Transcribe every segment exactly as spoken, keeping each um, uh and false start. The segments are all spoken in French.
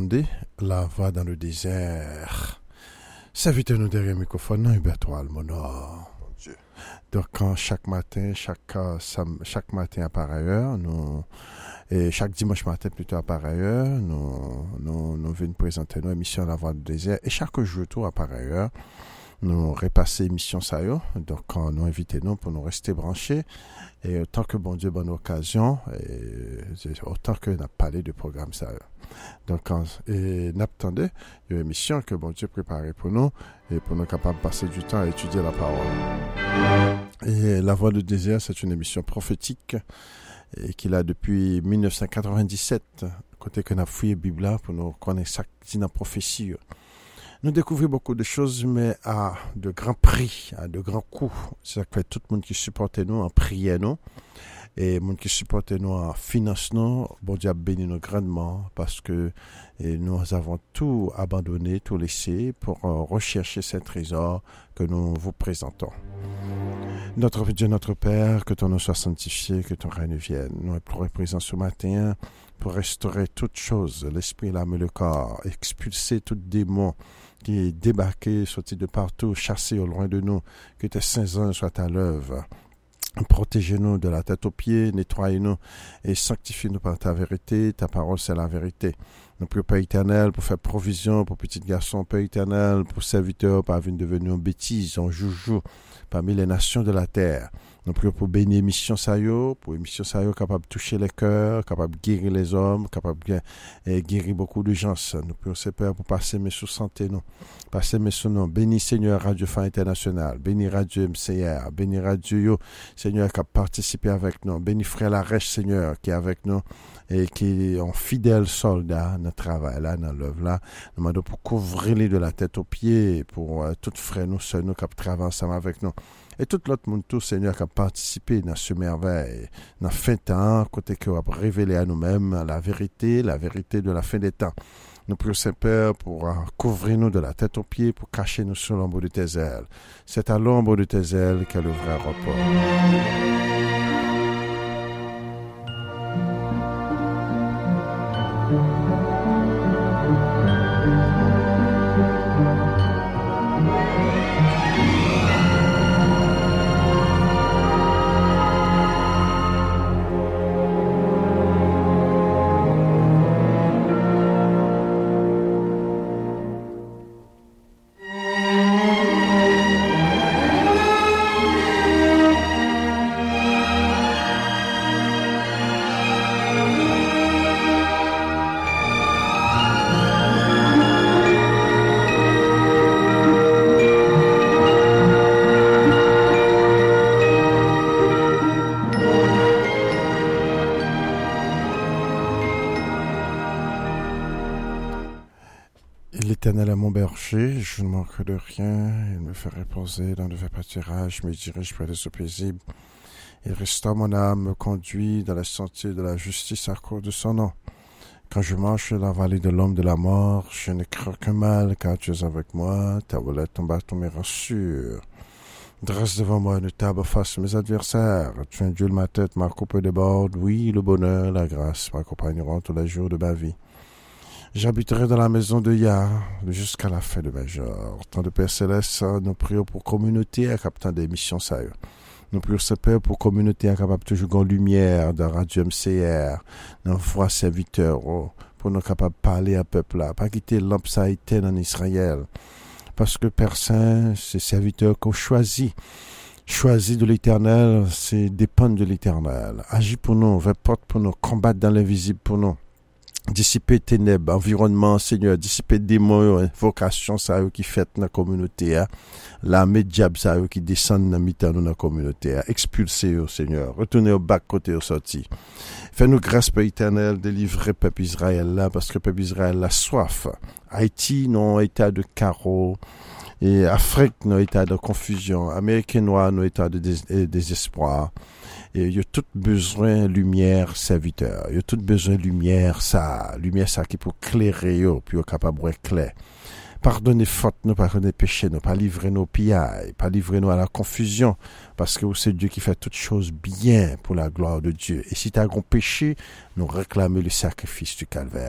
attendez la voix dans le désert. Servitez-nous derrière le microphone, Huberto Almonor. Donc, quand chaque matin, chaque, chaque matin à pareille heure, nous, et chaque dimanche matin plutôt à pareille heure, nous, nous, nous venons présenter nos émissions La Voix du désert. Et chaque jour, tout à pareille heure, nous repasser l'émission ça y est. Donc, quand nous invitons nous pour nous rester branchés. Et autant que bon Dieu bonne occasion, et autant que nous parlé de programme ça y est. Donc, quand, et n'attendez une émission que bon Dieu préparé pour nous et pour nous capables de passer du temps à étudier la parole. Et La Voix du désert, c'est une émission prophétique et qu'il a depuis dix-neuf cent quatre-vingt-dix-sept, côté que nous avons fouillé la Bible pour nous connaître ça qui dans la prophétie. Nous découvrons beaucoup de choses, mais à de grands prix, à de grands coûts. C'est ça que fait tout le monde qui supporte nous en prière nous. Et le monde qui supporte nous en finance nous, bon Dieu a béni nous grandement parce que nous avons tout abandonné, tout laissé pour rechercher ces trésors que nous vous présentons. Notre Dieu, notre Père, que ton nom soit sanctifié, que ton règne vienne. Nous sommes présents ce matin pour restaurer toutes choses, l'esprit, l'âme et le corps, expulser tout démon qui est débarqué, sorti de partout, chassé au loin de nous, que tes saints anges soient à l'œuvre. Protégez-nous de la tête aux pieds, nettoyez-nous et sanctifie-nous par ta vérité. Ta parole, c'est la vérité. Nous prions, Père éternel, pour faire provision pour petits garçons, Père éternel, pour serviteurs, par venir devenir en bêtises, en joujou, parmi les nations de la terre. Nous prions pour bénir Mission Sayo, pour Mission Sayo capable de toucher les cœurs, capable de guérir les hommes, capable de eh, guérir beaucoup de gens. Nous prions, Père, pour passer mes sous santé, nous. Passer mes sous nous. Bénis, Seigneur, Radio Fin International. Bénis Radio M C R. Bénis Radio Yo, Seigneur, qui a participé avec nous. Bénis Frère Larèche, Seigneur, qui est avec nous et qui est un fidèle soldat dans le travail, là, dans l'œuvre, là. Nous demandons pour couvrir les de la tête aux pieds, pour euh, tout frère, nous, seuls, nous, qui travaillent ensemble avec nous. Et tout l'autre monde, tout Seigneur, qui a participé dans ce merveille, dans la fin de temps, côté que va révéler à nous-mêmes la vérité, la vérité de la fin des temps. Nous prions, Saint-Père, pour couvrir nous de la tête aux pieds, pour cacher nous sous l'ombre de tes ailes. C'est à l'ombre de tes ailes qu'est le vrai repos. L'Éternel est mon berger, je ne manque de rien. Il me fait reposer dans de verts pâturages, me dirige près des eaux paisibles. Il restaure mon âme, me conduit dans les sentiers de la justice à cause de son nom. Quand je marche dans la vallée de l'homme de la mort, je ne crains aucun mal, car tu es avec moi. Ta volette, ton bâton me rassure. Dresse devant moi une table face à mes adversaires. Tu induis ma tête, ma coupe déborde. Oui, le bonheur, la grâce m'accompagneront tous les jours de ma vie. J'habiterai dans la maison de Yah jusqu'à la fin de mes jours. Tant de Père Céleste, nous prions pour communauté à captant des missions sérieuses. Nous prions, Père, pour communauté à capable toujours en lumière dans Radio M C R, dans voix serviteur, oh, pour nous capables de parler à peuple là, pas quitter lampe ça éteint en Israël. Parce que Père Saint, c'est serviteur qu'on choisit. Choisi de l'Éternel, c'est dépendre de l'Éternel. Agis pour nous, va porte pour nous, combattre dans l'invisible pour nous. Dissiper ténèbres, environnement, Seigneur, dissiper démons, vocation, ça qui fait dans la communauté, hein. L'armée diable, ça qui descend dans mi-temps dans la communauté, hein. Expulser, oh, Seigneur, retourner au bas côté au sorti. Fais-nous grâce, Père éternel, délivrer peuple Israël là, parce que peuple Israël a soif. Haïti, non, état de carreau. Et Afrique, non, état de confusion. Amérique noire, non, état de dés- désespoir. Et il y a tout besoin de lumière serviteur. Il y a tout besoin de lumière ça. Lumière ça qui peut clairer, puis capable de clair. Pardonnez faute nous, pardonnez péché nous, pas livrer nos pillailles, pas livrer nous à la confusion, parce que c'est Dieu qui fait toutes choses bien pour la gloire de Dieu. Et si tu as un péché, nous réclamer le sacrifice du calvaire.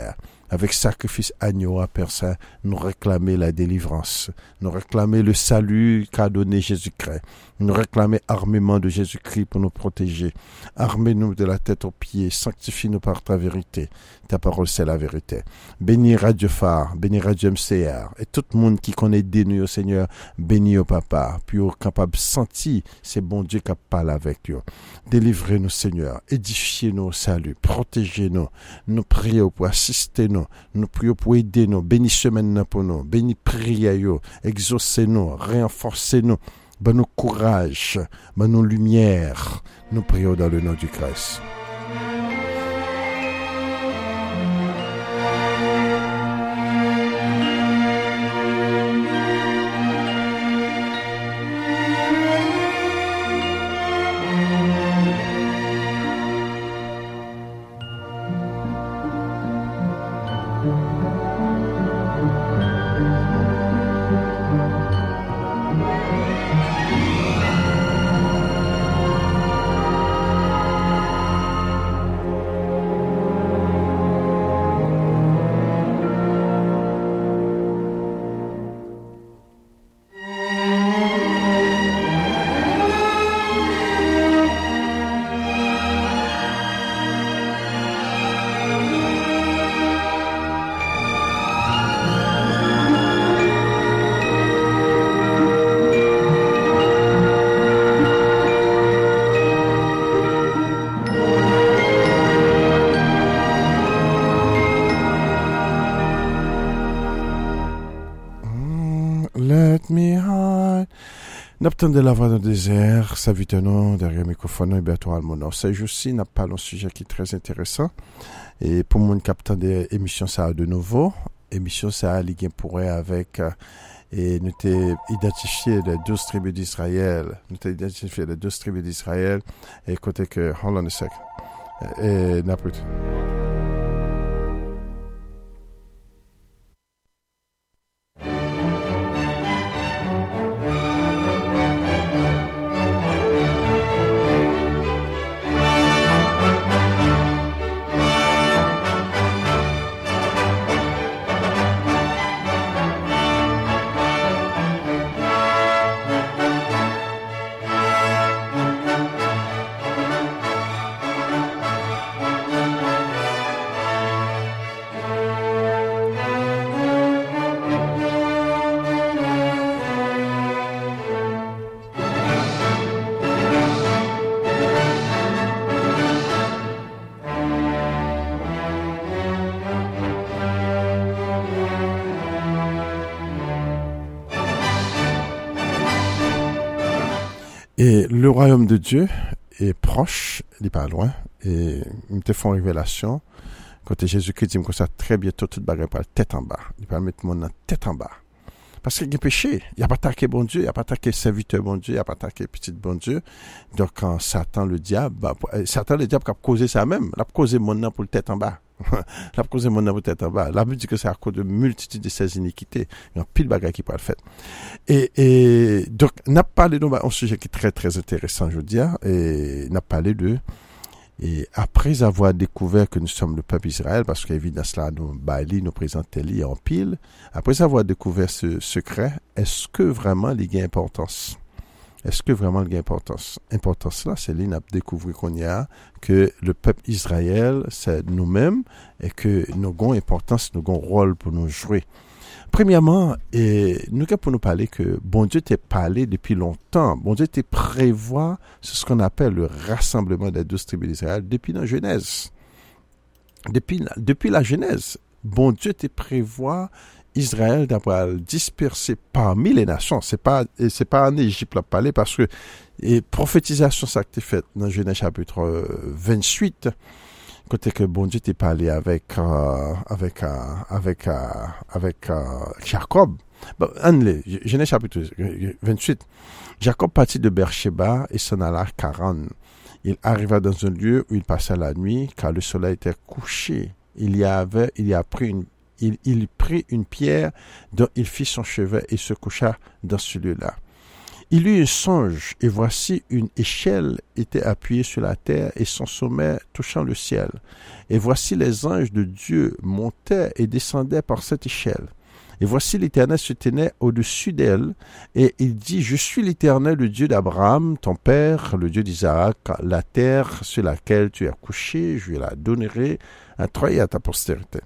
avec sacrifice agneau à Père Saint, nous réclamer la délivrance, nous réclamer le salut qu'a donné Jésus-Christ, nous réclamer armement de Jésus-Christ pour nous protéger. Armez-nous de la tête aux pieds, sanctifie-nous par ta vérité. Ta parole, c'est la vérité. Bénis Radio Phare, bénis Radio M C R, et tout le monde qui connaît des nous, Seigneur, bénis au Papa, puis au capable de sentir, c'est bon Dieu qui parle avec eux. Délivrez-nous, Seigneur, édifiez-nous au salut, protégez-nous, nous prions pour assister nous, nous prions pour aider nous, bénissez maintenant pour nous, bénis priez-nous, exaucez-nous, renforcez-nous, ben nous courage, ben nous lumière, nous prions dans le nom du Christ. N'obtenons de la voix dans le désert, savitons derrière le microphone, et bientôt à mon Ce jour-ci, n'a pas un sujet qui est très intéressant. Et pour mon captant des émissions, ça de nouveau. Émission, ça a lien pourrait avec, et nous t'ai identifié les douze tribus d'Israël. Nous t'ai identifié les douze tribus d'Israël. Et côté que, hold on a sec. Et, n'importe. Et le royaume de Dieu est proche, il n'est pas loin, et il te font révélation. Quand Jésus-Christ dit que ça très bientôt, toute bagarre par tête en bas. Il va mettre mon tête en bas. Parce qu'il y a péché. Il n'y a pas attaqué bon Dieu, il n'y a pas attaqué serviteur bon Dieu, il n'y a pas attaqué petit bon Dieu. Donc, quand Satan, le diable, bah, Satan, le diable, a causé ça même. Il a causé mon nom pour le tête en bas. Il a causé mon nom pour le tête en bas. La Bible dit que c'est à cause de multitude de ses iniquités. Il y a pile de bagages qui peut le faire. Et, et, donc, n'a parlé d'un sujet qui est très, très intéressant, je veux dire. Et, n'a parlé de, et après avoir découvert que nous sommes le peuple Israël, parce qu'évidemment, cela nous, Bali, nous présente Eli en pile. Après avoir découvert ce secret, est-ce que vraiment il y a importance? Est-ce que vraiment il y a importance? Importance là, c'est là découvrir qu'on y a que le peuple Israël, c'est nous-mêmes et que nous avons importance, nous avons rôle pour nous jouer. Premièrement, et nous avons pour nous parler que bon Dieu t'a parlé depuis longtemps. Bon Dieu t'a prévoit ce qu'on appelle le rassemblement des douze tribus d'Israël depuis la Genèse. Depuis, depuis la Genèse, bon Dieu t'a prévoit Israël d'avoir dispersé parmi les nations. C'est pas, c'est pas en Égypte là parler parce que et prophétisation ça a été faite dans Genèse chapitre vingt-huit. Côté que bon Dieu t'est parlé avec euh, avec euh, avec euh, avec euh, Jacob. Bon, année, Genèse chapitre vingt-huit. Jacob partit de Beersheba et s'en alla à Charan. Il arriva dans un lieu où il passa la nuit car le soleil était couché. Il y avait il y a pris une Il, il prit une pierre dont il fit son chevet et se coucha dans ce lieu-là. Il eut un songe, et voici une échelle était appuyée sur la terre, et son sommet touchant le ciel. Et voici les anges de Dieu montaient et descendaient par cette échelle. Et voici l'Éternel se tenait au-dessus d'elle, et il dit, je suis l'Éternel, le Dieu d'Abraham, ton père, le Dieu d'Isaac, la terre sur laquelle tu as couché, je la donnerai à toi et à ta postérité.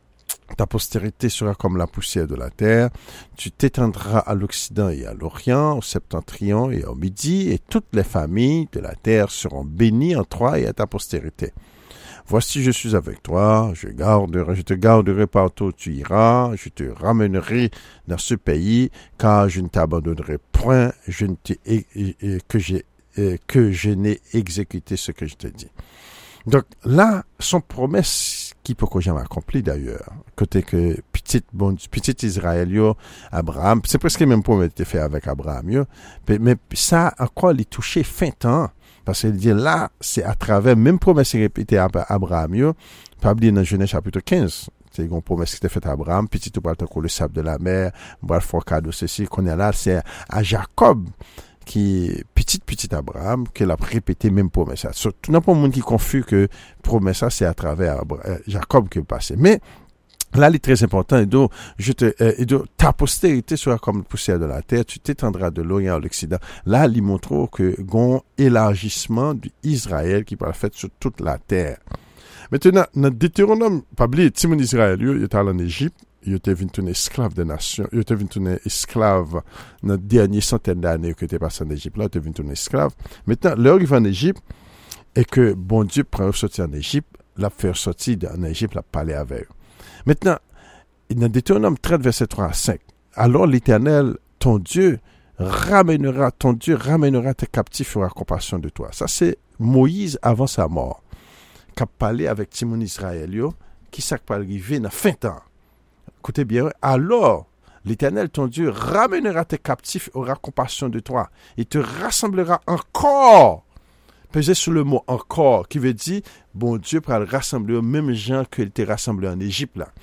Ta postérité sera comme la poussière de la terre, tu t'étendras à l'Occident et à l'Orient, au septentrion et au Midi, et toutes les familles de la terre seront bénies en toi et à ta postérité. Voici, je suis avec toi, je, garderai, je te garderai partout où tu iras, je te ramènerai dans ce pays, car je ne t'abandonnerai point, je ne t'ai, que, j'ai, que je n'ai exécuté ce que je t'ai dit. Donc là, son promesse qui peut que jamais accompli d'ailleurs, côté que petit bon petit Israël yo, Abraham, c'est presque même promesse été fait avec Abraham yo, mais ça encore les toucher fin temps. Parce qu'il dit là, c'est à travers, même promesse répétée à Abraham, yo, pas oublier dans Genèse chapitre quinze, c'est une promesse qui était faite à Abraham, petit tout partant que le sable de la mer, boire fort cadeau, ceci, qu'on est là, c'est à Jacob, qui, petit, petit Abraham, qu'elle a répété même promesse. So, tout n'a pas monde qui confus que promesse, c'est à travers Abraham, Jacob qui est passé. Mais, là, il est très important, et donc, je te, euh, et donc, ta postérité sera comme la poussière de la terre, tu t'étendras de l'Orient à l'Occident. Là, il montre que, gon élargissement d'Israël qui va faire sur toute la terre. Maintenant, dans Deutéronome, pas oublier, Timon Israël, il était allé en Égypte, il était venu tourner esclave des nations, il était venu tourner esclave dans la dernière centaine d'années qu'il était passé en Égypte, là, il était venu tourner esclave. Maintenant, l'heure il va en Égypte, et que, bon Dieu prend sortir en Égypte, l'a faire sortir en Égypte, l'a parler avec eux. Maintenant, dans Deutéronome trente, verset trois à cinq, alors l'Éternel, ton Dieu, ramènera, ton Dieu ramènera tes captifs et aura compassion de toi. Ça, c'est Moïse avant sa mort, qui a parlé avec Timon Israël, qui s'est arrivé dans fin temps. Écoutez bien, alors, l'Éternel, ton Dieu, ramènera tes captifs et aura compassion de toi. Il te rassemblera encore. Pesez sur le mot encore, qui veut dire, bon Dieu pourra le rassembler aux mêmes gens qu'il t'a rassemblé en Égypte, là,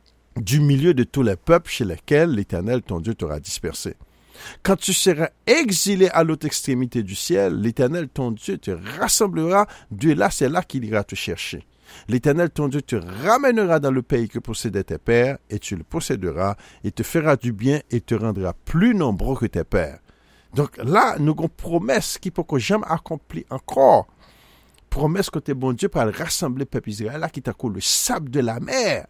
du milieu de tous les peuples chez lesquels l'Éternel, ton Dieu, t'aura dispersé. Quand tu seras exilé à l'autre extrémité du ciel, l'Éternel, ton Dieu, te rassemblera, de là, c'est là qu'il ira te chercher. L'Éternel, ton Dieu, te ramènera dans le pays que possédaient tes pères, et tu le posséderas, et te fera du bien, et te rendra plus nombreux que tes pères. Donc là, nous avons une promesse qui peut que jamais accomplie encore. Promesse que tes bon Dieu pour rassembler le peuple Israël, là qui t'a le sable de la mer.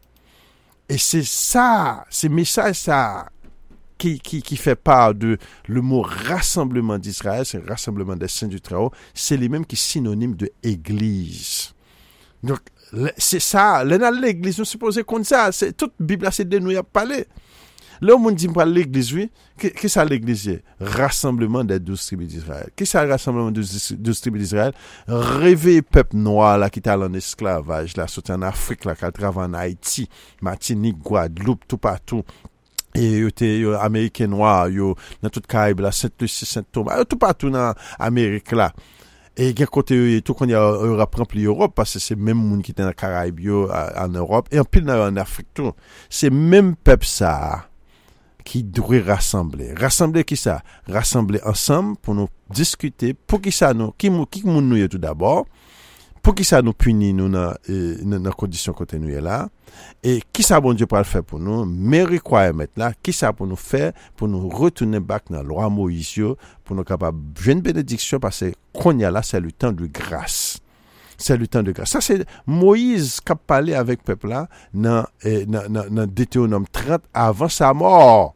Et c'est ça, c'est message ça qui, qui, qui fait part de le mot rassemblement d'Israël, c'est le rassemblement des saints du Très-Haut, c'est les mêmes qui sont synonymes de église. Donc, c'est ça, l'église, nous supposons qu'on ça, c'est toute la Bible, c'est de nous y a parlé. Là, on dit pas l'église, oui. Qu'est-ce que c'est l'église? Rassemblement des douze tribus d'Israël. Qu'est-ce que c'est le rassemblement des douze tribus d'Israël? Rêver peuple noir, là, qui est en esclavage, là, sorti en Afrique, là, qui travaille en Haïti, Martinique, Guadeloupe, tout partout. Et, yo, te, yo, Américain noir, yo, dans toute Caraïbe, là, Saint-Lucie, Saint-Thomas, tout partout dans Amérique, là. Et il y a côté tout qu'on y a Europe rempli Europe parce que c'est même monde qui était dans Caraïbes yo, en Europe et en pile en Afrique tout. C'est même peuple ça qui doit rassembler. Rassembler qui ça? Rassembler ensemble pour nous discuter pour qui ça nous qui qui moun nous tout d'abord. Pour qui ça nous punit nous dans dans condition côté nous là et qui ça bon Dieu pour le faire pour nous mais requirement là qui ça pour nous faire pour nous retourner back dans loi Moïse pour nous capable jeune bénédiction parce que qu'on y a là c'est le temps de grâce. C'est le temps de grâce. Ça c'est Moïse qui a parlé avec peuple là dans dans dans Deutéronome trente avant sa mort.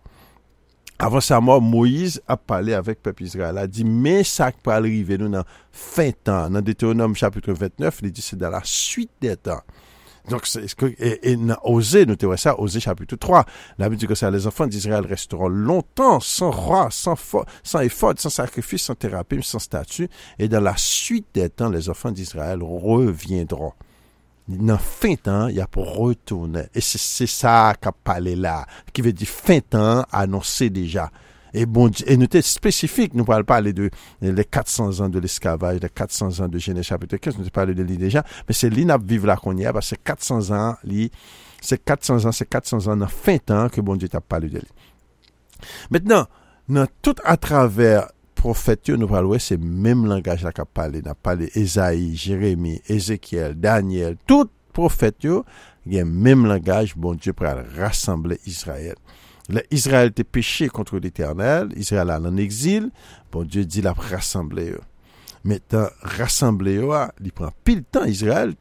Avant sa mort, Moïse a parlé avec peuple Israël. Il a dit, mais ça peut arriver nous dans fin temps. Dans Deutéronome chapitre vingt-neuf, il dit, c'est dans la suite des temps. Donc, c'est ce que, et, et, dans Osée, nous te ça, Osée chapitre trois. La Bible dit que ça, les enfants d'Israël resteront longtemps sans roi, sans fo- sans effort, sans sacrifice, sans thérapie, sans statut. Et dans la suite des temps, les enfants d'Israël reviendront. Dans fin temps, il y a pour retourner. Et c'est, c'est ça qu'a parlé là, qui veut dire fin temps annoncé déjà. Et bon, et nous sommes spécifiques, nous parlons pas de les quatre cents ans de l'esclavage, les quatre cents ans de Genèse chapitre quinze, nous parlons de lui déjà, mais c'est l'inap vivre là qu'on y a, parce que c'est quatre cents ans, li, c'est quatre cents ans, c'est quatre cents ans dans fin temps que bon Dieu t'a parlé de lui. Maintenant, dans tout à travers prophètes, nous parlons, c'est le même langage là qu'a parlé. N'a parlé Esaïe, Jérémie, Ézéchiel, Daniel, tout prophètes, il y a le même langage, bon Dieu pour rassembler Israël. Là, Israël était péché contre l'Éternel, Israël est en exil, bon Dieu dit la rassembler eux. Maintenant, rassembler eux, il prend pile temps, Israël,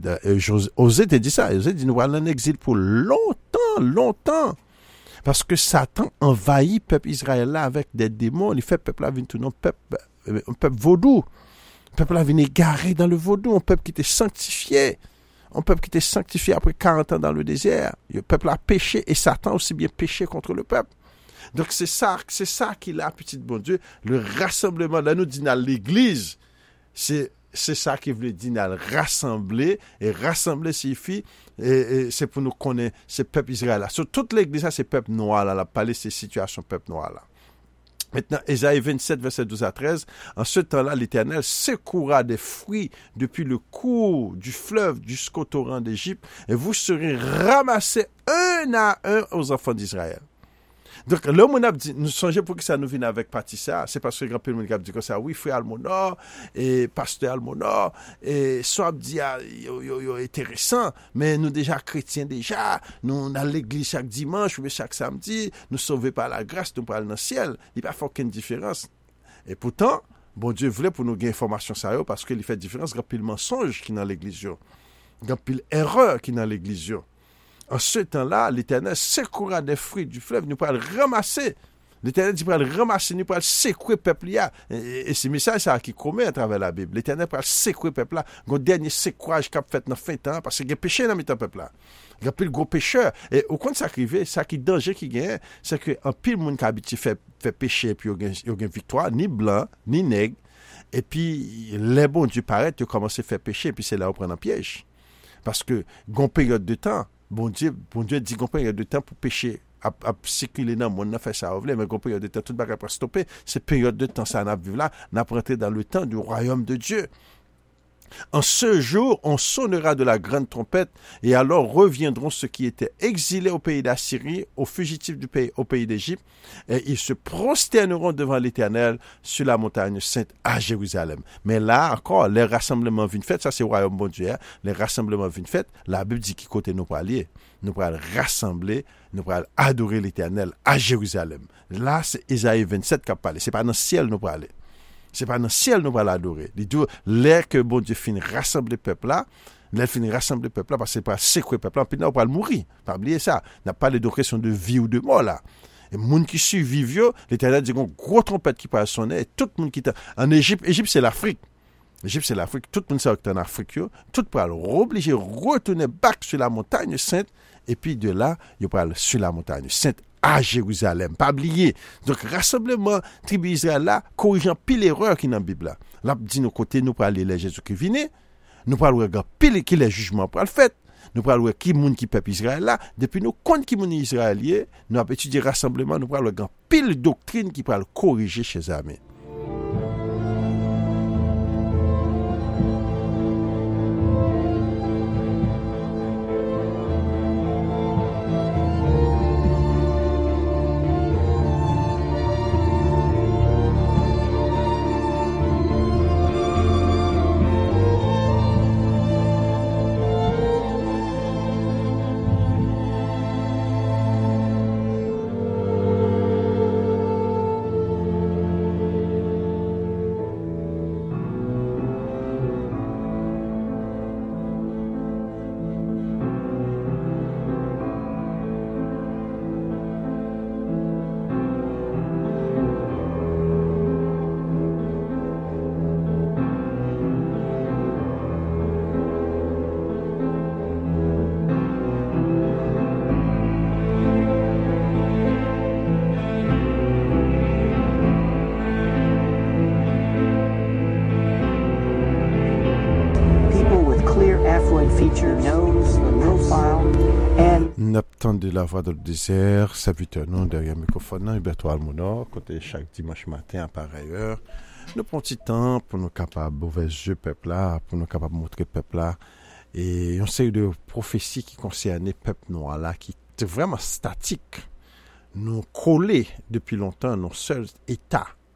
Osée te dit ça, Osée dit nous allons en exil pour longtemps, longtemps. Parce que Satan envahit le peuple Israël là avec des démons, il fait le peuple là venir tout un peuple, un peuple vaudou. Le peuple là vient égaré dans le vaudou, un peuple qui était sanctifié. Un peuple qui était sanctifié après quarante ans dans le désert. Le peuple a péché et Satan aussi bien péché contre le peuple. Donc c'est ça, c'est ça qu'il a, petit bon Dieu, le rassemblement. Là, nous dit dans l'église, c'est, c'est ça qu'il veut dire, dans rassembler, et rassembler signifie, et, et c'est pour nous connaître ce peuple Israël là. Sur toute l'église, là, c'est peuple noir là, la parler ces situations peuple noir là. Maintenant, Ésaïe vingt-sept, verset douze à treize, en ce temps-là, l'Éternel secourra des fruits depuis le cours du fleuve jusqu'au torrent d'Égypte, et vous serez ramassés un à un aux enfants d'Israël. Donc, là, on a dit, nous songeons pour que ça nous vienne avec Patissa, c'est parce que le grand père nous a dit comme ça, oui, frère Almonor, et pasteur Almonor, et soit dit, yo, yo, yo, intéressant, mais nous déjà chrétiens déjà, nous à l'église chaque dimanche, ou chaque samedi, nous sauvés par la grâce, nous parlons dans le ciel, il n'y a pas aucune différence. Et pourtant, bon Dieu voulait pour nous gagner information ça, parce qu'il fait différence, il y a pile mensonge qui est dans l'église, il y a pile erreur qui est dans l'église. En ce temps-là, l'Éternel secourra des fruits du fleuve, nous pourrons le ramasser. L'Éternel dit pourra le ramasser, nous pourrons le secouer le peuple là. Et, et c'est message ça qui commet à travers la Bible. L'Éternel pourra le secouer le peuple là. Le dernier secouage qu'a fait dans fin temps, parce qu'il y a péché dans le peuple là. Il y a plus de gros pécheurs. Et au compte ça arrive, ça qui danger qui gagne, c'est que en pile monde qui habite fait fait pécher puis il y a une victoire, ni blanc, ni nègre. Et puis les bons Dieu paraît, tu commences à faire pécher, et puis c'est là où on prend un piège. Parce que gon période de temps, Bon Dieu, bon Dieu dit qu'on peut y a de temps pour pécher, à, à circuler dans le monde, on a fait ça, mais qu'on peut y a de temps, tout le monde va stopper. Cette période de temps, ça n'a vu là, n'a pas rentré dans le temps du royaume de Dieu. En ce jour, on sonnera de la grande trompette, et alors reviendront ceux qui étaient exilés au pays d'Assyrie, aux fugitifs du pays, au pays d'Égypte, et ils se prosterneront devant l'Éternel sur la montagne sainte à Jérusalem. Mais là encore, les rassemblements viennent faites, ça c'est au royaume bon Dieu, hein? Les rassemblements viennent faites, la Bible dit qui côté nous pour aller, nous pour aller rassembler, nous pour aller adorer l'Éternel à Jérusalem. Là, c'est Ésaïe vingt-sept qui a parlé, c'est pas dans le ciel nous pour aller. C'est pas dans le ciel nous va l'adorer. Il dit, l'air que bon Dieu finit rassembler le peuple là, l'air finit rassembler le peuple là, parce que c'est pas secouer le peuple là, puis là, on va le mourir. Pas oublier ça. On n'a pas de question de vie ou de mort là. Et les gens qui survivent, l'Éternel dit, une grosse trompette qui passe sonner, et tout le monde qui est en Égypte, Égypte c'est l'Afrique. Égypte c'est l'Afrique, tout le monde sait que en Afrique, tout le monde va obliger retourner back sur la montagne sainte, et puis de là, il va sur la montagne sainte à Jérusalem. Pas oublier. Donc, rassemblement, tribu Israël là, corrigeant pile l'erreur qui est dans la Bible là. Là, dit nos côtés, nous parlons de Jésus qui vient, nous parlons de pile qui les jugements pour le fait. Nous parlons de qui moun qui peuple Israël là, depuis nous compte qui moun israélien, nous avons étudié rassemblement, nous parlons de pile doctrine qui peut corriger chez amis. De la voix dans le désert, serviteur nous derrière le microphone, Huberto Almonor, côté chaque dimanche matin à pareille heure. Nous prenons un petit temps pour nous capables d'ouvrir les yeux peuple là, pour nous capables de montrer peuple là, et une série de prophéties qui concernent peuple noir là, qui est vraiment statique, nous collés depuis longtemps, nos seuls états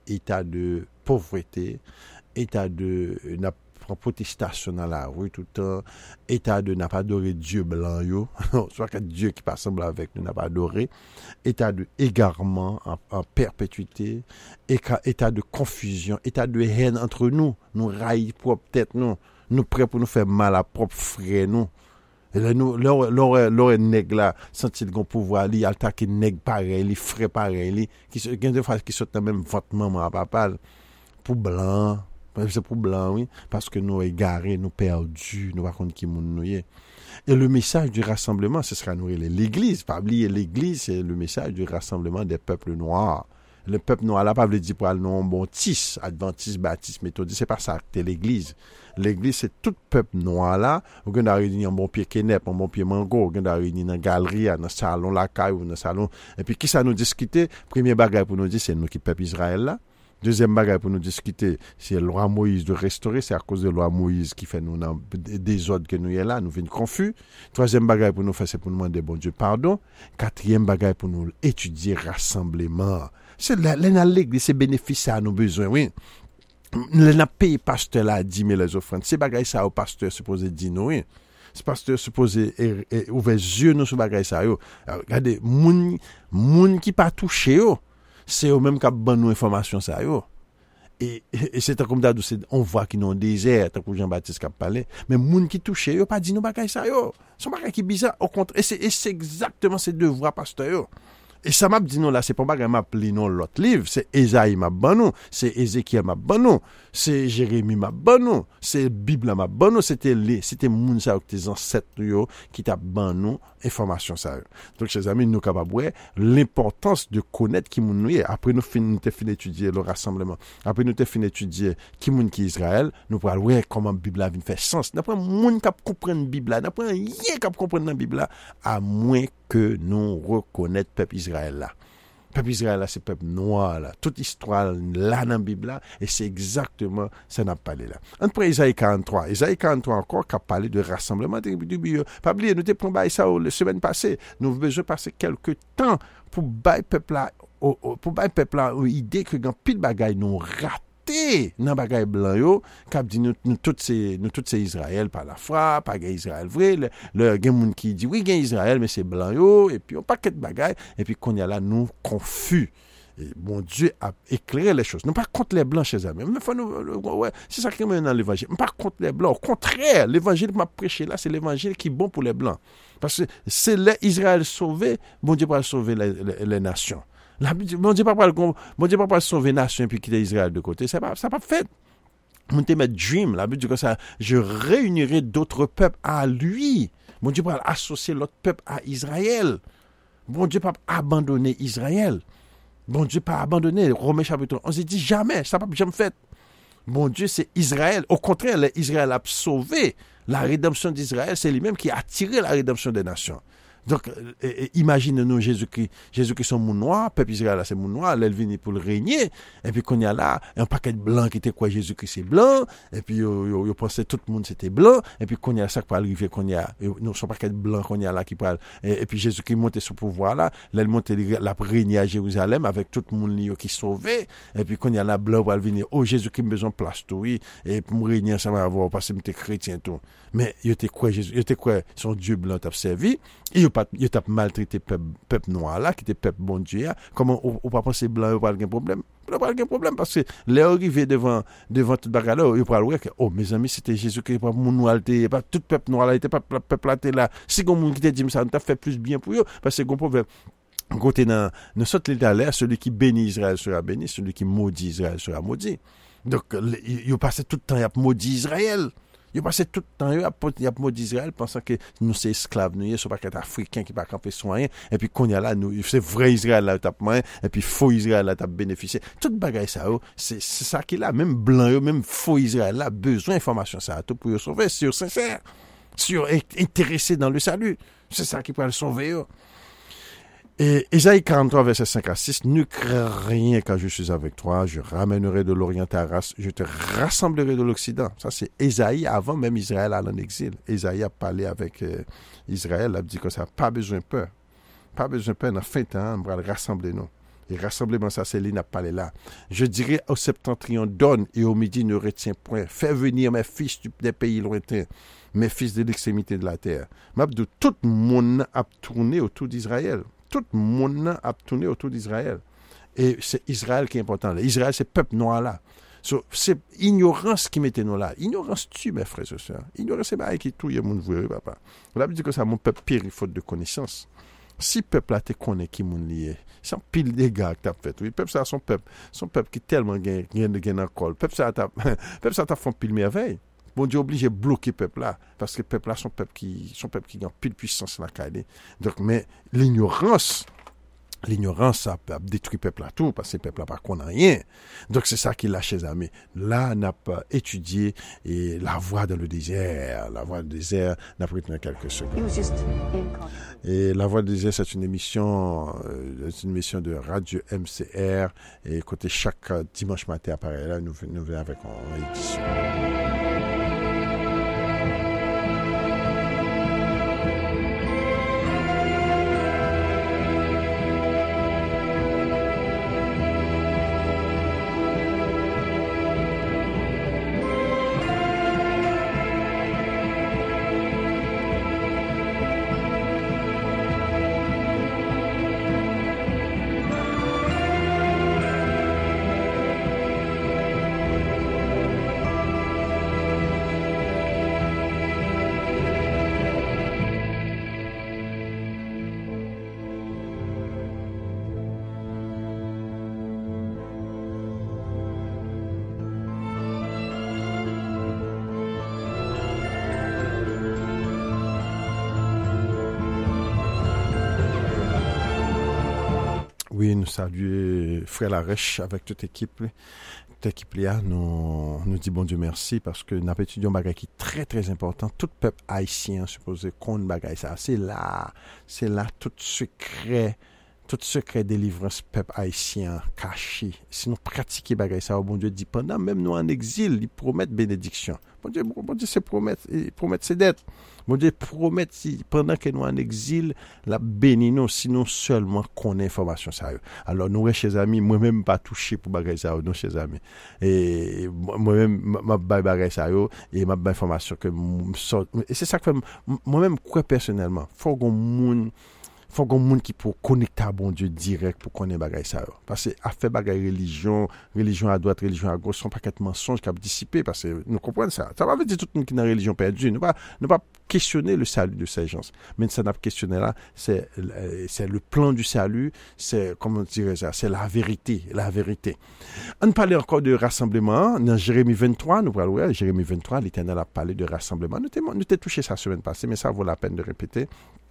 état de pauvreté, état de n'a protestation dans la rue tout le temps, état de n'a pas adoré Dieu blanc yo, soit que Dieu qui pas semble avec nous n'a pas adoré, état de égarement en, en perpétuité, état de confusion, état de haine entre nous, nous raillons propre tête nous, nous prêts pour nous faire mal à propre frère nous. Et là, nous, là, là, là, nèg là, senti le pouvoir, li, attaquer nèg pareil, li, frère pareil, li, qui se, qui fois qui sont dans même votre maman à papa, pour blanc, c'est pour blanc, oui, parce que nous égarés, nous perdus, nous pas contre qui moun nous y. Et le message du rassemblement, ce sera nous l'église, pas oublier l'église, c'est le message du rassemblement des peuples noirs. Le peuple noir là pas veut dire pour aller non bon tis, adventiste, baptiste, méthodiste, c'est pas ça, c'est l'église. L'église c'est tout peuple noir là, on gagne réunir un bon pied kenep, un bon pied mango, on gagne réunir dans galerie, dans salon la caille ou dans salon et puis qui ça nous discuter, premier bagage pour nous dire c'est nous qui peuple Israël là. Deuxième bagage pour nous discuter, c'est la loi Moïse de restaurer, c'est à cause de la loi Moïse qui fait nous dans des ordres que nous est là, nous venons confus. Troisième bagage pour nous faire, c'est pour nous demander bon Dieu pardon. Quatrième bagage pour nous étudier rassemblement. C'est l'église, c'est bénéfice à nos besoins, oui. Le pays pasteur là, dix mille les offrandes. C'est bagage ça au pasteur supposé dire nous, oui. C'est pasteur supposé ouvrir les yeux nous sur bagage ça yo. Regardez, moun moun qui pas touché yo. C'est eux même qui ont bonne information ça yo. Et, et, et c'est comme ça on voit qu'ils ont désert tant que Jean-Baptiste qui a parlé mais moun qui touche yo pas dit nous bagay ça yo. Son bagay qui bizarre au contraire et c'est, et c'est exactement ces deux voix pasteur yo. Et ça m'a dit non là c'est pas bagay m'a pli non l'autre livre, c'est Ésaïe m'a bon non, c'est Ézéchiel m'a bon non, c'est Jérémie m'a bon non, c'est Bible m'a bon non, c'était les c'était moun ça tes ancêtres yo qui t'a bon non information ça. Donc chers amis, nous capable l'importance de connaître qui moun nous est. Après nous fin nous fin étudier le rassemblement. Après nous fin étudier qui moun qui Israël, nous pour ouais comment Bible vient faire sens. D'après moun cap comprendre Bible là, d'après rien cap comprendre dans Bible là à moins que nous reconnaître peuple Israël là. Peuple Israël là, c'est peuple noir là. Toute histoire là dans la Bible là, et c'est exactement ça n'a parlé là. Entre Isaïe quarante-trois, Isaïe quarante-trois encore qui a parlé de rassemblement du bio. Pas oublier, nous t'ai pris ça la semaine passée. Nous avons besoin de passer quelques temps pour bailler peuple là, pour bailler peuple là, l'idée que dans pile bagaille nous raté. Nan bagay blanc yo k'ap di nous nous toutes ces nous toutes ces Israël par la foi pas gen Israël vrai le, le gen moun qui dit oui gen Israël mais c'est blanc yo et puis on paquet de bagay et puis qu'on y a là nous confus. Et bon Dieu a éclairé les choses. Nous pas contre les blancs chez amis. Mais faut nous ouais, c'est ça qui est dans l'évangile. Pas contre les blancs, au contraire, l'évangile que m'a prêché là, c'est l'évangile qui est bon pour les blancs. Parce que c'est l'Israël sauvé, bon Dieu va sauver les, les, les nations. La, bon Dieu pas bon Dieu pas sauver nation puis quitter Israël de côté, ça pas ça pas fait. Mon te mettre dream, la but du que ça je réunirai d'autres peuples à lui. Bon Dieu pas associer l'autre peuple à Israël. Bon Dieu pas abandonner Israël. Bon Dieu pas abandonner. Romains chapitre onze, il dit jamais, ça pas jamais fait. Bon Dieu c'est Israël, au contraire, Israël a sauvé la rédemption d'Israël, c'est lui-même qui a attiré la rédemption des nations. Donc, euh, imaginez-nous Jésus-Christ, Jésus-Christ son moun noir, peuple Israël là c'est moun noir, là il vient pour le régner, et puis qu'on y a là un paquet de blancs qui était quoi Jésus-Christ c'est blanc, et puis yo yo, yo pensait tout le monde c'était blanc, et puis qu'on y a ça qui peut arriver qu'on y a nous son paquet de blancs qu'on y a là qui parle et, et puis Jésus-Christ monte sur pouvoir là, là il monte la régner à Jérusalem avec tout le monde qui sauvé, et puis qu'on y a là blanc pour venir, oh Jésus-Christ besoin de place tout oui, et pour régner ça va avoir parce que m'était chrétien tout. Mais il était quoi Jésus, il était quoi son Dieu blanc t'a servi, et il pas il t'a maltraité peuple peuple noir là qui était peuple bon Dieu là. Comment on pas penser blanc pas de problème, pas de problème parce que les arrivé devant devant toute bagarre là, il parle que oh mes amis c'était Jésus qui pas mon noir pas tout peuple noir là était pas peuple là là. Si comme monde qui t'a dit ça t'a fait plus bien pour eux parce que gon proverbe côté dans ne saute l'éternel, celui qui bénit Israël sera béni, celui qui maudit Israël sera maudit. Donc il passait tout le temps à maudit Israël. Il passait tout le temps il a maudit Israël pensant que nous c'est esclaves nous sont pas qu'être africains qui pas camper soin et puis qu'on y a là nous c'est vrai Israël là t'a moins et puis faux Israël là t'a bénéficié. Toute bagaille ça c'est c'est ça qui là même blanc même faux Israël là besoin information ça tout pour sauver sur sincère, sur intéressé dans le salut. C'est ça qui peut le sauver. Et Ésaïe quarante-trois, verset cinq à six, ne crains rien quand je suis avec toi, je ramènerai de l'Orient ta race, je te rassemblerai de l'Occident. Ça, c'est Ésaïe avant même Israël à en exil. Ésaïe a parlé avec euh, Israël, il a dit que ça n'a pas besoin de peur. Pas besoin de peur, dans fin temps, on va le rassembler nous. Et rassemblement, ça, c'est lui n'a parlé là. Je dirais au septentrion, donne, et au midi, ne retiens point. Fais venir mes fils des pays lointains, mes fils de l'extrémité de la terre. M'abdou, tout le monde a tourné autour d'Israël. Tout le monde a tourné autour d'Israël. Et c'est Israël qui est important. Israël, c'est le peuple noir là. So, c'est ignorance qui mettait nous là. Ignorance tue, mes frères et sœurs. Ignorance, c'est pas qui tout le monde veut, papa. On a dit que ça, mon peuple périt faute de connaissance. Si le peuple là te connaît qui moun lié, c'est un pile de gars que tu as fait. Oui, peuple ça, son peuple, son peuple qui tellement gagne gagne encore. Peuple ça, peuple ça t'a fait pile merveille. Bon Dieu obligé de bloquer peuple là parce que peuple là son peuple qui son peuple qui gagne pile puissance la caille. Donc mais l'ignorance L'ignorance, ça peut détruire le peuple à tout, parce que le peuple n'a pas connaît rien. Donc, c'est ça qu'il a chez amis. Là, n'a pas étudié et la voix dans le désert. La voix du désert n'a pas été quelques secondes. Et la voix du désert, c'est une émission, euh, c'est une émission de Radio M C R. Et écoutez, chaque dimanche matin, pareil, là, nous, nous venons avec une édition. Oui, nous saluons Frère Larèche avec toute l'équipe. Toute l'équipe là, nous, nous dit bon Dieu merci parce que nous avons étudié un bagage qui est très très important. Tout peuple haïtien supposé qu'on bagage ça. C'est là, c'est là tout secret, tout secret délivrance peuple haïtien caché. Si nous pratiquons bagage ça, bon Dieu dit pendant même nous en exil, il promet bénédiction. Bon Dieu, bon Dieu c'est promettre, il promet ses dettes. Bon Dieu promet si pendant que nous en exil, la béni nous si nous seulement connaît information ça. Alors nous chers amis, moi-même pas touché pour bagage ça, nous chers amis. Et moi-même m'a bagage ça et m'a information que et c'est ça que moi-même quoi personnellement, faut qu'on monde faut qu'on monde qui pour connecter à bon Dieu direct pour connaître bagay ça parce que a fait bagay religion religion à droite religion à gauche sont paquet de mensonges qui a dissipé parce que nous comprenons ça ça va veut dire tout le monde qui dans religion perdue ne pas ne pas questionner le salut de ces gens mais ça n'a pas questionné là c'est c'est le plan du salut c'est comment dire ça c'est la vérité la vérité on parlait encore de rassemblement dans Jérémie vingt-trois nous parlons ouais, Jérémie vingt-trois l'Éternel a parlé de rassemblement nous t'avons nous t'avons touché ça la semaine passée mais ça vaut la peine de répéter.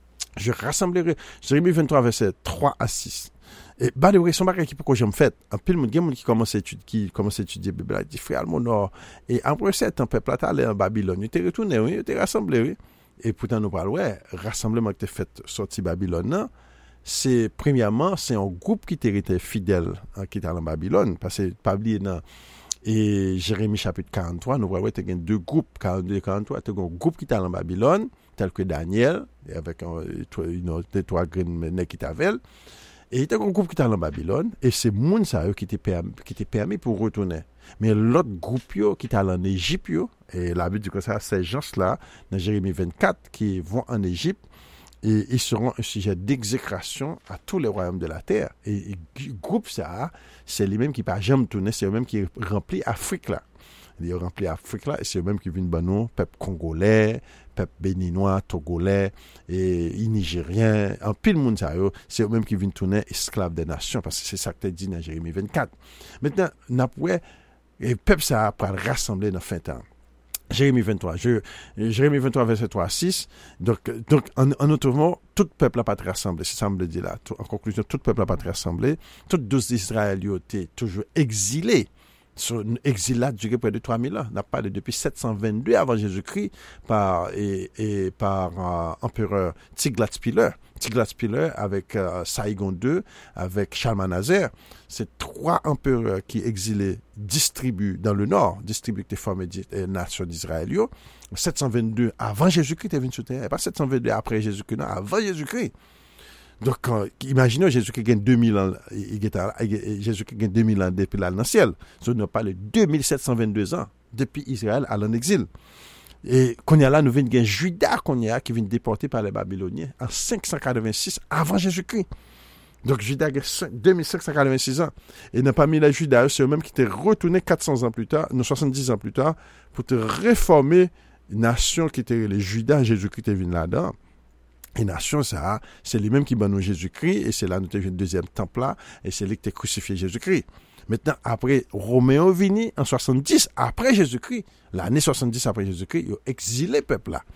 Je rassemblerai, Jérémie vingt-trois, verset trois à six. Et, bah, de vrai, son bagage qui peut que j'aime fait. Un pile, mon gars, qui commence à étudier, qui commence à étudier, Bible, il dit, frère, mon nord. Et après sept ans, peuple, là, allé en Babylone. Il était retourné, oui, il était rassemblé, oui. Et pourtant, nous parlons, ouais, rassemblement qui était fait sorti Babylone, non? C'est, premièrement, c'est un groupe qui était fidèle, hein, qui était en Babylone. Parce que, pas oublier, non. Et Jérémie chapitre quarante-trois, nous voyons qu'il y a deux groupes, quarante-deux et quarante-trois, il y a un groupe qui était en Babylone, tel que Daniel, avec un, une autre, trois graines qui étaient avec. Et il y a un groupe qui était en Babylone, et c'est moun ça qui était permis, qui était permis pour retourner. Mais l'autre groupe yo, qui était en Égypte, yo, et la Bible dit que ça, ces gens-là, dans Jérémie vingt-quatre, qui vont en Égypte, et ils seront un sujet d'exécration à tous les royaumes de la terre. Et le groupe ça, c'est lui-même qui pas jamais tourner, c'est eux-mêmes qui remplit Afrique là. Ils remplit Afrique là, et c'est eux-mêmes qui viennent banou, peuple congolais, peuple béninois, togolais, et nigériens, en pile monde ça yo, c'est eux-mêmes qui viennent tourner esclaves des nations, parce que c'est ça que tu dit dans Jérémie vingt-quatre. Maintenant, n'après, et peuple ça va rassembler dans fin temps. Jérémie vingt-trois, je, Jérémie vingt-trois, verset trois à six. Donc, donc en, en autre mot, tout peuple n'a pas été rassemblé. C'est ça me le dit là. En conclusion, tout peuple n'a pas été rassemblé. Tous douze Israéliens étaient toujours exilés. Sur un exil là duré près de trois mille ans. On a parlé depuis sept cent vingt-deux avant Jésus-Christ par, et, et par euh, empereur Tiglath-Pileser. Tiglath-Pileser avec euh, Saigon deux, avec Shalmaneser. C'est trois empereurs qui exilés distribuent dans le nord, distribuent les formes et nations d'Israël. sept cent vingt-deux avant Jésus-Christ est venu sur terre. Pas sept cent vingt-deux après Jésus-Christ, non, avant Jésus-Christ. Donc, quand, imaginez Jésus qui gagne deux mille ans, il est là, Jésus qui gagne deux mille ans depuis là dans le ciel. Ça nous parle de deux mille sept cent vingt-deux ans depuis Israël à en exil. Et qu'on y a là, nous venons de Juda qu'on y a qui vient déporté par les Babyloniens en cinq cent quatre-vingt-six avant Jésus-Christ. Donc, Juda a deux mille cinq cent quatre-vingt-six ans. Et n'a pas mis la Juda, c'est eux-mêmes qui étaient retournés quatre cents ans plus tard, non, soixante-dix ans plus tard, pour te réformer une nation qui était les Judas, Jésus-Christ est venu là-dedans. Et nation, ça, c'est les mêmes qui banent Jésus-Christ, et c'est là nous avons le deuxième temple là, et c'est là que tu as crucifié Jésus-Christ. Maintenant, après, Roméo vini en soixante-dix, après Jésus-Christ, l'année soixante-dix après Jésus-Christ, ils ont exilé le peuple là.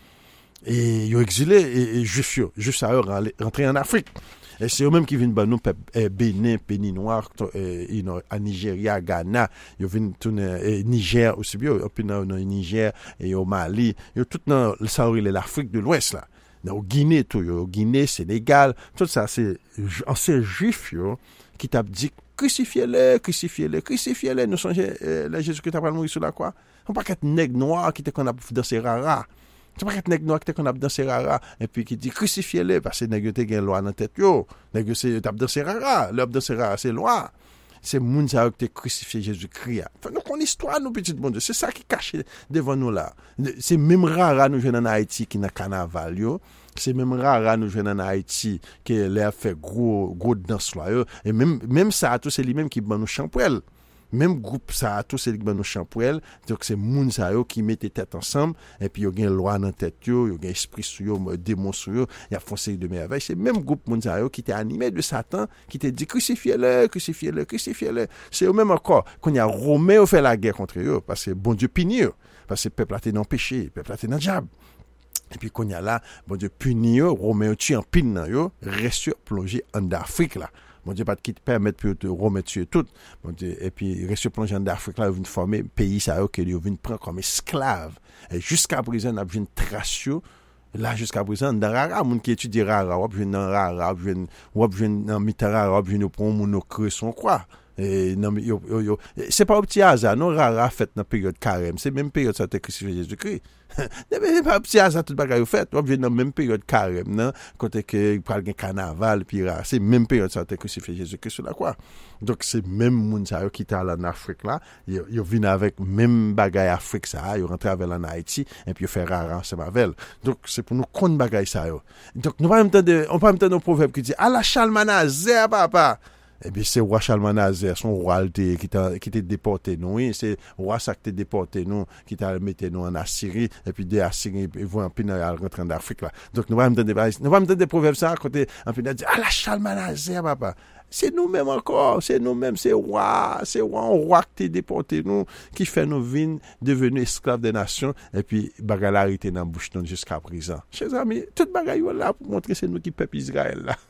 Et ils ont exilé les, les Juifs, Juifs à eux rentrer en Afrique. Et c'est eux-mêmes qui viennent banner eh, Bénin, Bénin Noir, eh, à Nigeria, Ghana, ils viennent tourner eh, Niger aussi bien, puis dans le Niger et au Mali, ils ont tout dans l'Afrique de l'Ouest là. Dans Guinée, tout, au Guinée, Sénégal, tout ça, c'est anciens juifs, yo, qui t'a dit, crucifiez-le, crucifiez-le, crucifiez-le, nous songez, euh, là, Jésus-Christ a pas mourir sur la croix. On pas qu'être nègre noir qui était qu'on a dans ses raras. C'est pas qu'être nègre noir qui était qu'on a dans ses raras, et puis qui dit, crucifiez-le, parce que nègre t'es une loi dans tête, yo. Nègre c'est, t'as dans ses raras, l'homme dans ses raras, c'est loi. C'est moun ça qui t'a crucifié Jésus-Christ. Enfin, nous, on histoire, nous, petit bon Dieu. C'est ça qui est caché devant nous là. C'est même rare, nous, jeunes en Haïti, qui n'a carnaval, yo. C'est même rare, nous, jeunes en Haïti, qui a fait gros, gros danse là, et même, même ça, tout, c'est lui-même qui ban nous champouel. Même groupe ça, tout, c'est lui qui ban nous champouel. Donc, c'est moun ça, yo, qui mettent tête ensemble, et puis, il y a une loi dans tête, yo, il y a un esprit sur yo, démon sur yo, il y a foncé de merveille. C'est même groupe moun ça, yo, qui était animé de Satan, qui t'a dit, crucifiez-le, crucifiez-le, crucifiez-le. C'est eux même encore, quand il y a Roméo fait la guerre contre eux, parce que bon Dieu punit eux, parce que le peuple a été dans le péché, le peuple a été dans le diable. Et puis, quand il y a là, bon Dieu punit eux, Roméo tue en pin dans eux, reste plongé en Afrique là. Bon Dieu, pas de qui te permettre de Roméo tuer tout. Bon Dieu, et puis, reste plongé en Afrique là, ils viennent former pays ça, eux, qu'ils viennent prendre comme esclaves. Et jusqu'à présent, on a besoin de tracer. Là, jusqu'à présent, dans Rara, moun qui étudie Rara, ou bien dans Rara, ou bien dans Mitara, ou bien pour moun creux son quoi. Et non, yo, yo, yo. C'est pas un petit hasard, non, Rara fait dans la période carême. C'est même période ça a été crucifié Jésus-Christ. C'est pas un petit hasard tout le bagage fait. On vient dans la même période carême, non, côté que parle d'un carnaval, puis Rara. C'est même période ça a été crucifié Jésus-Christ sur la croix. Donc, c'est même moun ça qui est allé en Afrique là. Yo, yo vient avec même bagage Afrique ça, yo rentré avec en Haïti, et puis yo fait Rara ensemble avec. Donc, c'est pour nous connaître bagage ça yo. Donc, nous pas même entendre, on pas même entendre un proverbe qui dit, à la Chalmanazer, papa. Eh bien, c'est roi Chalmanazer, son roi qui t'a, qui t'a déporté nous, oui, c'est roi ça qui t'a déporté nous, qui t'a mis nous en Assyrie, et puis des Assyriens, ils vont en pinard rentrer en Afrique, là. Donc, nous allons me donner des, nous allons me donner des proverbes, ça, à côté, en pinard, dire, ah, la Chalmanazer, papa. C'est nous-mêmes encore, c'est nous-mêmes, c'est roi, c'est roi, un roi qui t'a déporté nous, qui fait nos vignes devenus esclaves des nations, et puis, bagalarité dans la bouche jusqu'à présent. Chers amis, toute bagaille là pour montrer c'est nous qui peuple Israël, là.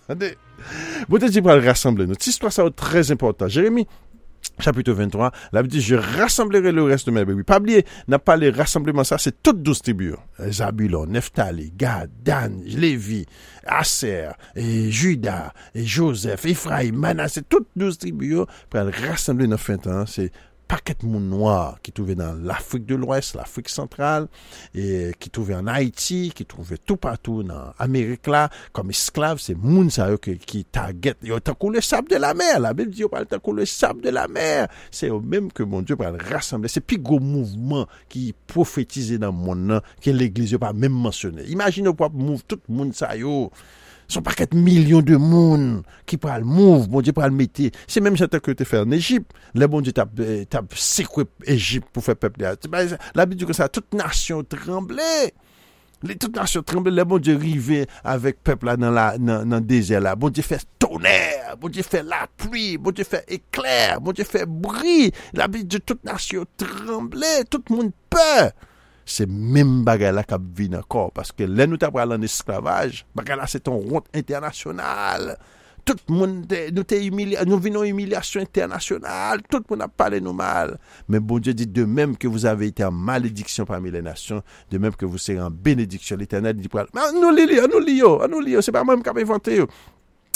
Bon, tu vas le rassembler. Notre histoire, ça va être très important. Jérémie, chapitre vingt-trois, la Bible dit, je rassemblerai le reste de mes bébés. Pas oublier, n'a pas les rassemblements, ça, c'est toutes douze tribus. Zabulon, Nephtali, Gad, Dan, Lévi, Aser, et Juda, et Joseph, Ephraïm, Manassé, toutes douze tribus, pour rassembler nos fin temps, c'est paquet de monde noir qui trouvait dans l'Afrique de l'Ouest, l'Afrique centrale, et qui trouvait en Haïti, qui trouvait tout partout dans l'Amérique là, comme esclaves, c'est moun ça qui, qui target, yo tant le sable de la mer, la Bible dit yo parle tant le sable de la mer, c'est au même que mon Dieu parle rassembler, c'est plus gros mouvement qui prophétisé dans le monde que l'église yo pas même mentionné. Imaginez pas move tout le monde ça yo. Son paquet de millions de monde qui parle le move, bon Dieu parle le métier. C'est même ça que tu fais en Égypte. Le bon Dieu t'a t'a secoué Égypte pour faire peuple. La Bible dit que ça toute nation tremblait. Les toute nation tremblait, le bon Dieu arrivait avec peuple là dans la dans, dans le désert là. Bon Dieu fait tonnerre, bon Dieu fait la pluie, bon Dieu fait éclair, bon Dieu fait bruit. La Bible dit toute nation tremblait, tout le monde peur. C'est même bagarre là qui vient encore parce que là nous t'as parlé en esclavage, bagarre là c'est un honte international. Tout le monde nous t'es humilié, nous venons humiliation internationale, tout le monde a parlé nous mal. Mais bon Dieu dit de même que vous avez été en malédiction parmi les nations, de même que vous serez en bénédiction. L'Éternel dit nous lisons, nous lisons, nous lisons, c'est pas moi qui ai inventé.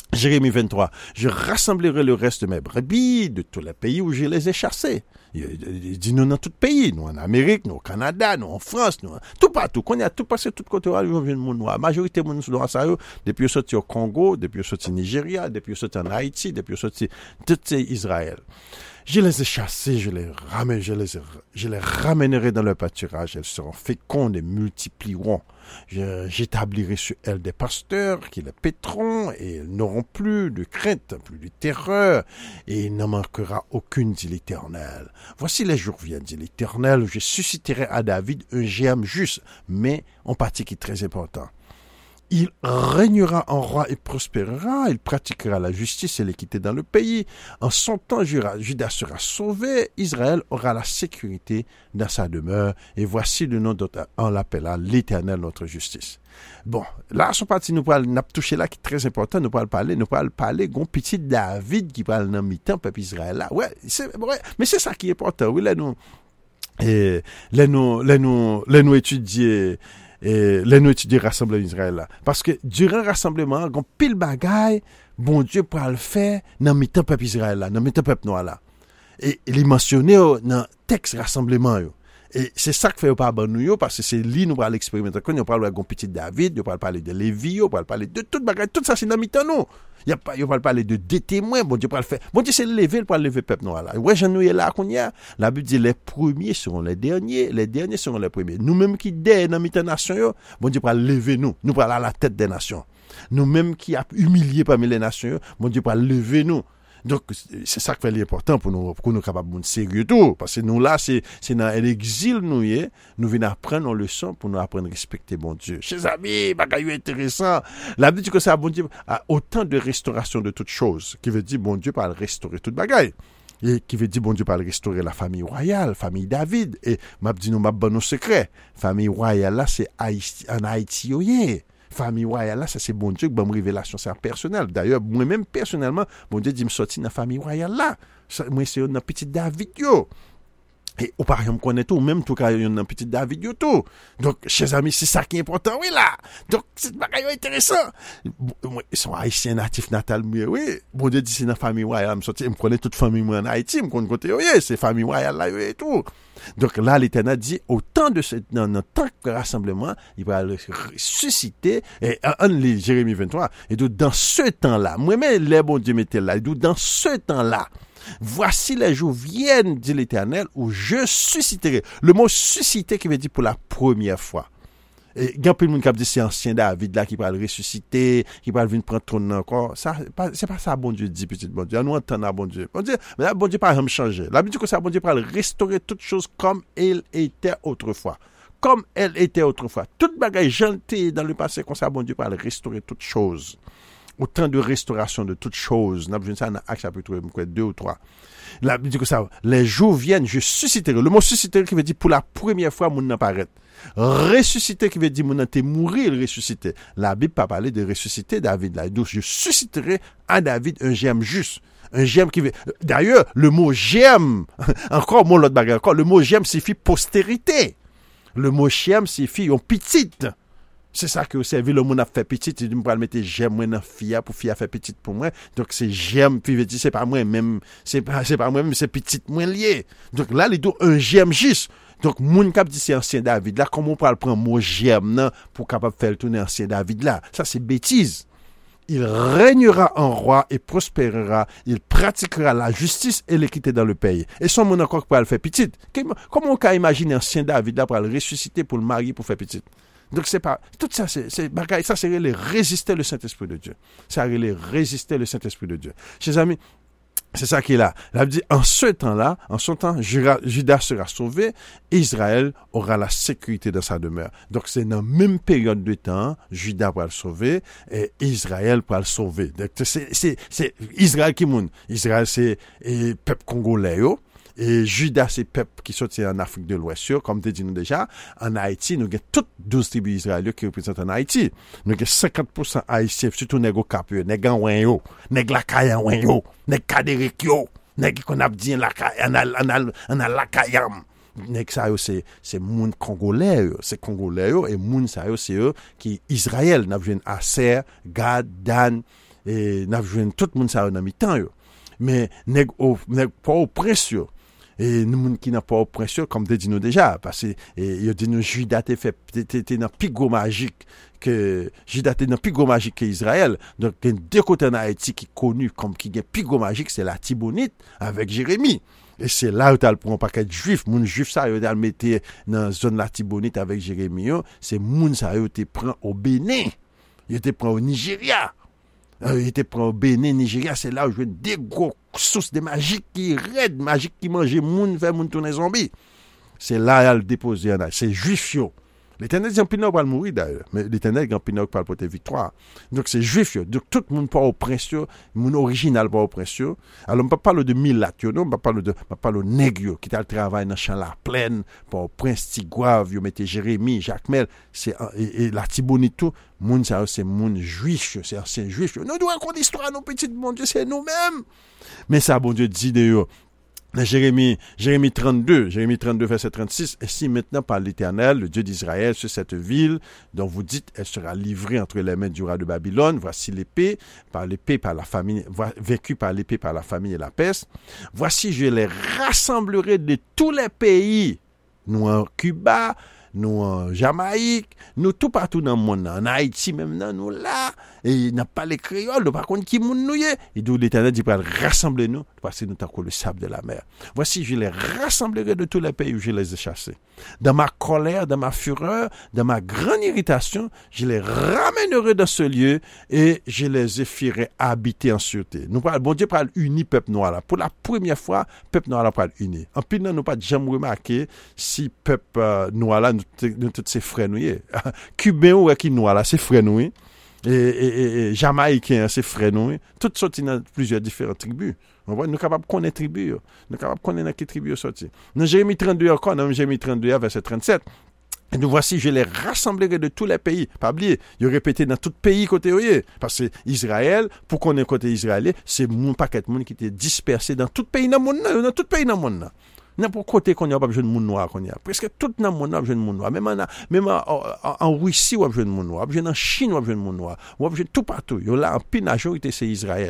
Jérémie vingt-trois, je rassemblerai le reste de mes brebis de tous les pays où je les ai chassés. Il dit nous dans tout pays, nous en Amérique, nous au Canada, nous en France, nous tout partout. Qu'on y a tout passé tout côté, on vient de monde noir. Majorité de monde noir ça depuis ils sorti au Congo, depuis ils sorti Nigeria, depuis ils sorti en Haïti, depuis ils sorti tout Israël. Je les ai chassés, je les ramène, je les, je les ramènerai dans leur pâturage. Elles seront fécondes et multiplieront. Je, j'établirai sur elles des pasteurs qui les paîtront et elles n'auront plus de crainte, plus de terreur et il n'en manquera aucune, dit l'Éternel. Voici les jours viennent, dit l'Éternel, où je susciterai à David un géant juste, mais en partie qui est très important. Il régnera en roi et prospérera, il pratiquera la justice et l'équité dans le pays. En son temps, Judas sera sauvé, Israël aura la sécurité dans sa demeure. Et voici le nom dont on l'appellera l'Éternel, notre justice. Bon, là, son parti nous parle, n'a touché là qui est très important, nous parle parler, nous parle parler, gon petit David qui parle dans mi-temps, peuple Israël là. Ouais, c'est vrai, mais c'est ça qui est important. Oui, là, nous, et, là, nous, là, nous, là, nous étudier, et les nous étudier rassemblement Israël là parce que durant rassemblement gon pile bagaille bon Dieu pour le faire dans mi-temps peuple Israël là dans mi-temps peuple noir là et il est mentionné dans texte rassemblement yo. Et c'est ça que fait pas ban nous parce que c'est lui nous va l'expérimenter quand on parle de petit David, on parle parler de Lévi, on parle parler de toute bagaille tout ça c'est dans mi-temps nous. Il y a pas on parle parler de des témoins bon Dieu pour le faire. Bon Dieu c'est lever pour lever peuple noir là. Ouais Jean nous est là qu'on y a. La Bible dit les premiers seront les derniers, les derniers seront les premiers. Nous-mêmes qui dès dans mi-temps nation yo, bon Dieu pour lever nous, nous pour aller à la tête des nations. Nous-mêmes qui a humilié parmi les nations, bon Dieu pour lever nous. Donc, c'est ça qui fait l'important pour nous, pour nous capables de sérieux tout. Parce que nous, là, c'est, c'est dans l'exil, nous, y nous venons apprendre nos leçons pour nous apprendre à respecter bon Dieu. Chers amis, bagaille intéressant. La Bible dit que ça, bon Dieu, a autant de restauration de toutes choses, qui veut dire, bon Dieu, par restaurer toute bagaille. Et qui veut dire, bon Dieu, par restaurer la famille royale, famille David. Et, m'a dit, nous, m'a bon nos secrets. Famille royale, là, c'est Haïti, en Haïti, yoye. Famille royale là ça c'est bon Dieu que bonne révélation c'est personnel d'ailleurs moi-même personnellement bon Dieu dit me sortir dans famille royale là moi c'est dans petit David yo et au par exemple connaît tout même tout cas dans petit David yo tout donc chers amis c'est ça qui est important oui là donc c'est bagaille intéressant moi ils sont haïtiens natifs natal oui bon Dieu dit c'est dans famille royale me sortir me connaît toute famille moi en Haïti me connaît côté oui c'est famille royale là et tout. Donc là, l'Éternel dit, au temps de ce, dans notre temps de rassemblement, il va ressusciter, et en Jérémie vingt-trois, et donc dans ce temps-là, moi-même, les bon Dieu m'était là, et donc dans ce temps-là, voici les jours viennent, dit l'Éternel, où je susciterai. Le mot susciter qui veut dire pour la première fois. Et il y a plein de monde qui a dit c'est ancien David là qui va le ressusciter, qui va venir prendre trône encore. Ça pas, c'est pas ça bon Dieu dit petit bon Dieu. Nous entendons bon Dieu. Bon Dieu, mais là, bon Dieu pas jamais changer. La Bible dit que ça bon Dieu va restaurer toutes choses comme elle était autrefois. Comme elle était autrefois. Toute bagaille gentille dans le passé comme ça bon Dieu va restaurer toutes choses. Autant de restauration de toutes choses. Nous avons vu ça dans Actes chapitre deux ou trois. La Bible dit que ça les jours viennent, je susciterai. Le mot susciterai qui veut dire pour la première fois mon apparaître. Ressusciter qui veut dire mon t'es mourir il ressusciter. La Bible pas parler de ressusciter David là. Donc je susciterai à David un germe juste. Un germe qui veut d'ailleurs le mot germe encore mon l'autre bagarre encore le mot germe signifie postérité. Le mot germe signifie on petite. C'est ça que vous savez, le monde a fait petite, il me parle mettre j'aime moi dans fille pour fille a fait petite pour moi. Donc c'est j'aime puis veut dire c'est pas moi même, c'est pas c'est pas moi même c'est petite moins lié. Donc là les deux un j'aime juste. Donc moun k'ap dit c'est ancien David là comment on parle prendre mot j'aime pour capable faire tourner ancien David là. Ça c'est bêtise. Il régnera en roi et prospérera, il pratiquera la justice et l'équité dans le pays. Et son monde encore pour le faire petite. Comment on peut imaginer ancien David là pour le ressusciter pour le marier pour faire petite? Donc c'est pas tout ça c'est c'est bagaille ça c'est les résister le Saint-Esprit de Dieu. Ça les résister le Saint-Esprit de Dieu. Chers amis, c'est ça qui est là. La Bible dit en ce temps-là, en ce temps Judas sera sauvé, Israël aura la sécurité dans sa demeure. Donc c'est dans la même période de temps, Judas va le sauver et Israël va le sauver. Donc c'est c'est c'est Israël qui moun. Israël c'est et peuple congolais yo. Et Judas, c'est peuple qui sortit en Afrique de l'Ouest, comme tu dis nous déjà, en Haïti, nous avons toutes douze tribus israéliennes qui représentent en Haïti. Nous avons cinquante pour cent haïtiens, surtout les cap, les gants yo, les lakayan yo, les kaderik yo, les qu'on a dit lakayan, on a lakayam. Nèg ça yo c'est c'est moun congolais yo, c'est congolais yo et moun ça yo c'est eux qui Israël n'a vu Aser, Gad, Dan et n'a joué tout le monde ça dans mi-temps yo. Mais nèg nèg pas au prince yo. Et nous moun qui n'a pas au prince comme te dit nous déjà parce que il dit nous Juda te fait t'es dans plus gros magique que Juda te dans plus gros magique que Israël. Donc il y a deux côtés en Haïti qui connu comme qui gagne plus gros magique, c'est la Tibonite avec Jérémie. Et c'est là où tu as le un paquet de juifs, moun juif ça yo le mettre dans zone la Tibonite avec Jérémie, c'est moun ça yo te prend au Bénin. Il te prend au Nigeria. Euh, il te prend au Bénin, Nigeria, c'est là où je veux des gros sources de magie qui raident, magie qui mangeait moun, fait moun tourner zombie. C'est là où il a déposé, c'est juif yo. L'Éternel dit en pinot va mourir d'ailleurs, mais l'Éternel en pinot va porter victoire. Donc c'est juif yo. Donc tout le monde pas au prince yo, moun original pas au prince yo. Alors on pas parler de milat yo, non, on pas parler de on parler de nèg yo qui t'a le travail dans champ la plaine, pas au prince Tigouave, yo mettez Jérémie, Jacques Mel, c'est et, et la Tibonite tout, moun ça c'est moun juif yo, c'est ancien juif yo. Nous devons raconter l'histoire nos petites mon Dieu, c'est nous-mêmes. Mais ça bon Dieu dit de yo. Jérémie, Jérémie trente-deux, Jérémie trente-deux, verset trente-six, et si maintenant par l'Éternel, le Dieu d'Israël, sur cette ville, dont vous dites, elle sera livrée entre les mains du roi de Babylone, voici l'épée, par l'épée, par la famine, vécue par l'épée, par la famine et la peste, voici, je les rassemblerai de tous les pays, nous en Cuba, nous en Jamaïque, nous tout partout dans le monde, en Haïti même, nous là, et il n'a pas les créoles, par contre, qui moun nouye, et d'où l'Éternel dit, rassembler nous, parce que nous t'avons le sable de la mer. Voici, je les rassemblerai de tous les pays où je les ai chassés. Dans ma colère, dans ma fureur, dans ma grande irritation, je les ramènerai dans ce lieu, et je les ferai habiter en sûreté. Nous parlons, bon Dieu parle uni peuple noir là. Pour la première fois, peuple noir là parle uni. En plus, nous n'avons pas jamais remarqué si peuple euh, noir là, nous, nous tous ces frères nous, Cubain ou qui noir là, c'est frères nous, et, et, et, et Jamaïcain, c'est frères nous, toutes sorties dans plusieurs différentes tribus. Nous sommes capables de connaître les tribus, nous sommes capables de connaître quelle tribu sorti. Dans Jérémie trente-deux encore, dans Jérémie trente-deux, verset trente-sept, et nous voici, je les rassemblerai de tous les pays. Pas oublier, ils répété dans tout pays côté oye. Parce que Israël, pour qu'on ait côté israélien, c'est mon paquet de monde qui était dispersé dans tout pays dans le monde, dans tout pays dans le monde. N'importe côté qu'on y a pas besoin de monde noir qu'on y a. Presque tout dans le monde a besoin de monde noir. Même en, même en, en, en Russie, on a besoin de monde noir. En Chine, on a besoin de monde noir. On a besoin de tout partout. Yo là, en pile majorité, c'est Israël.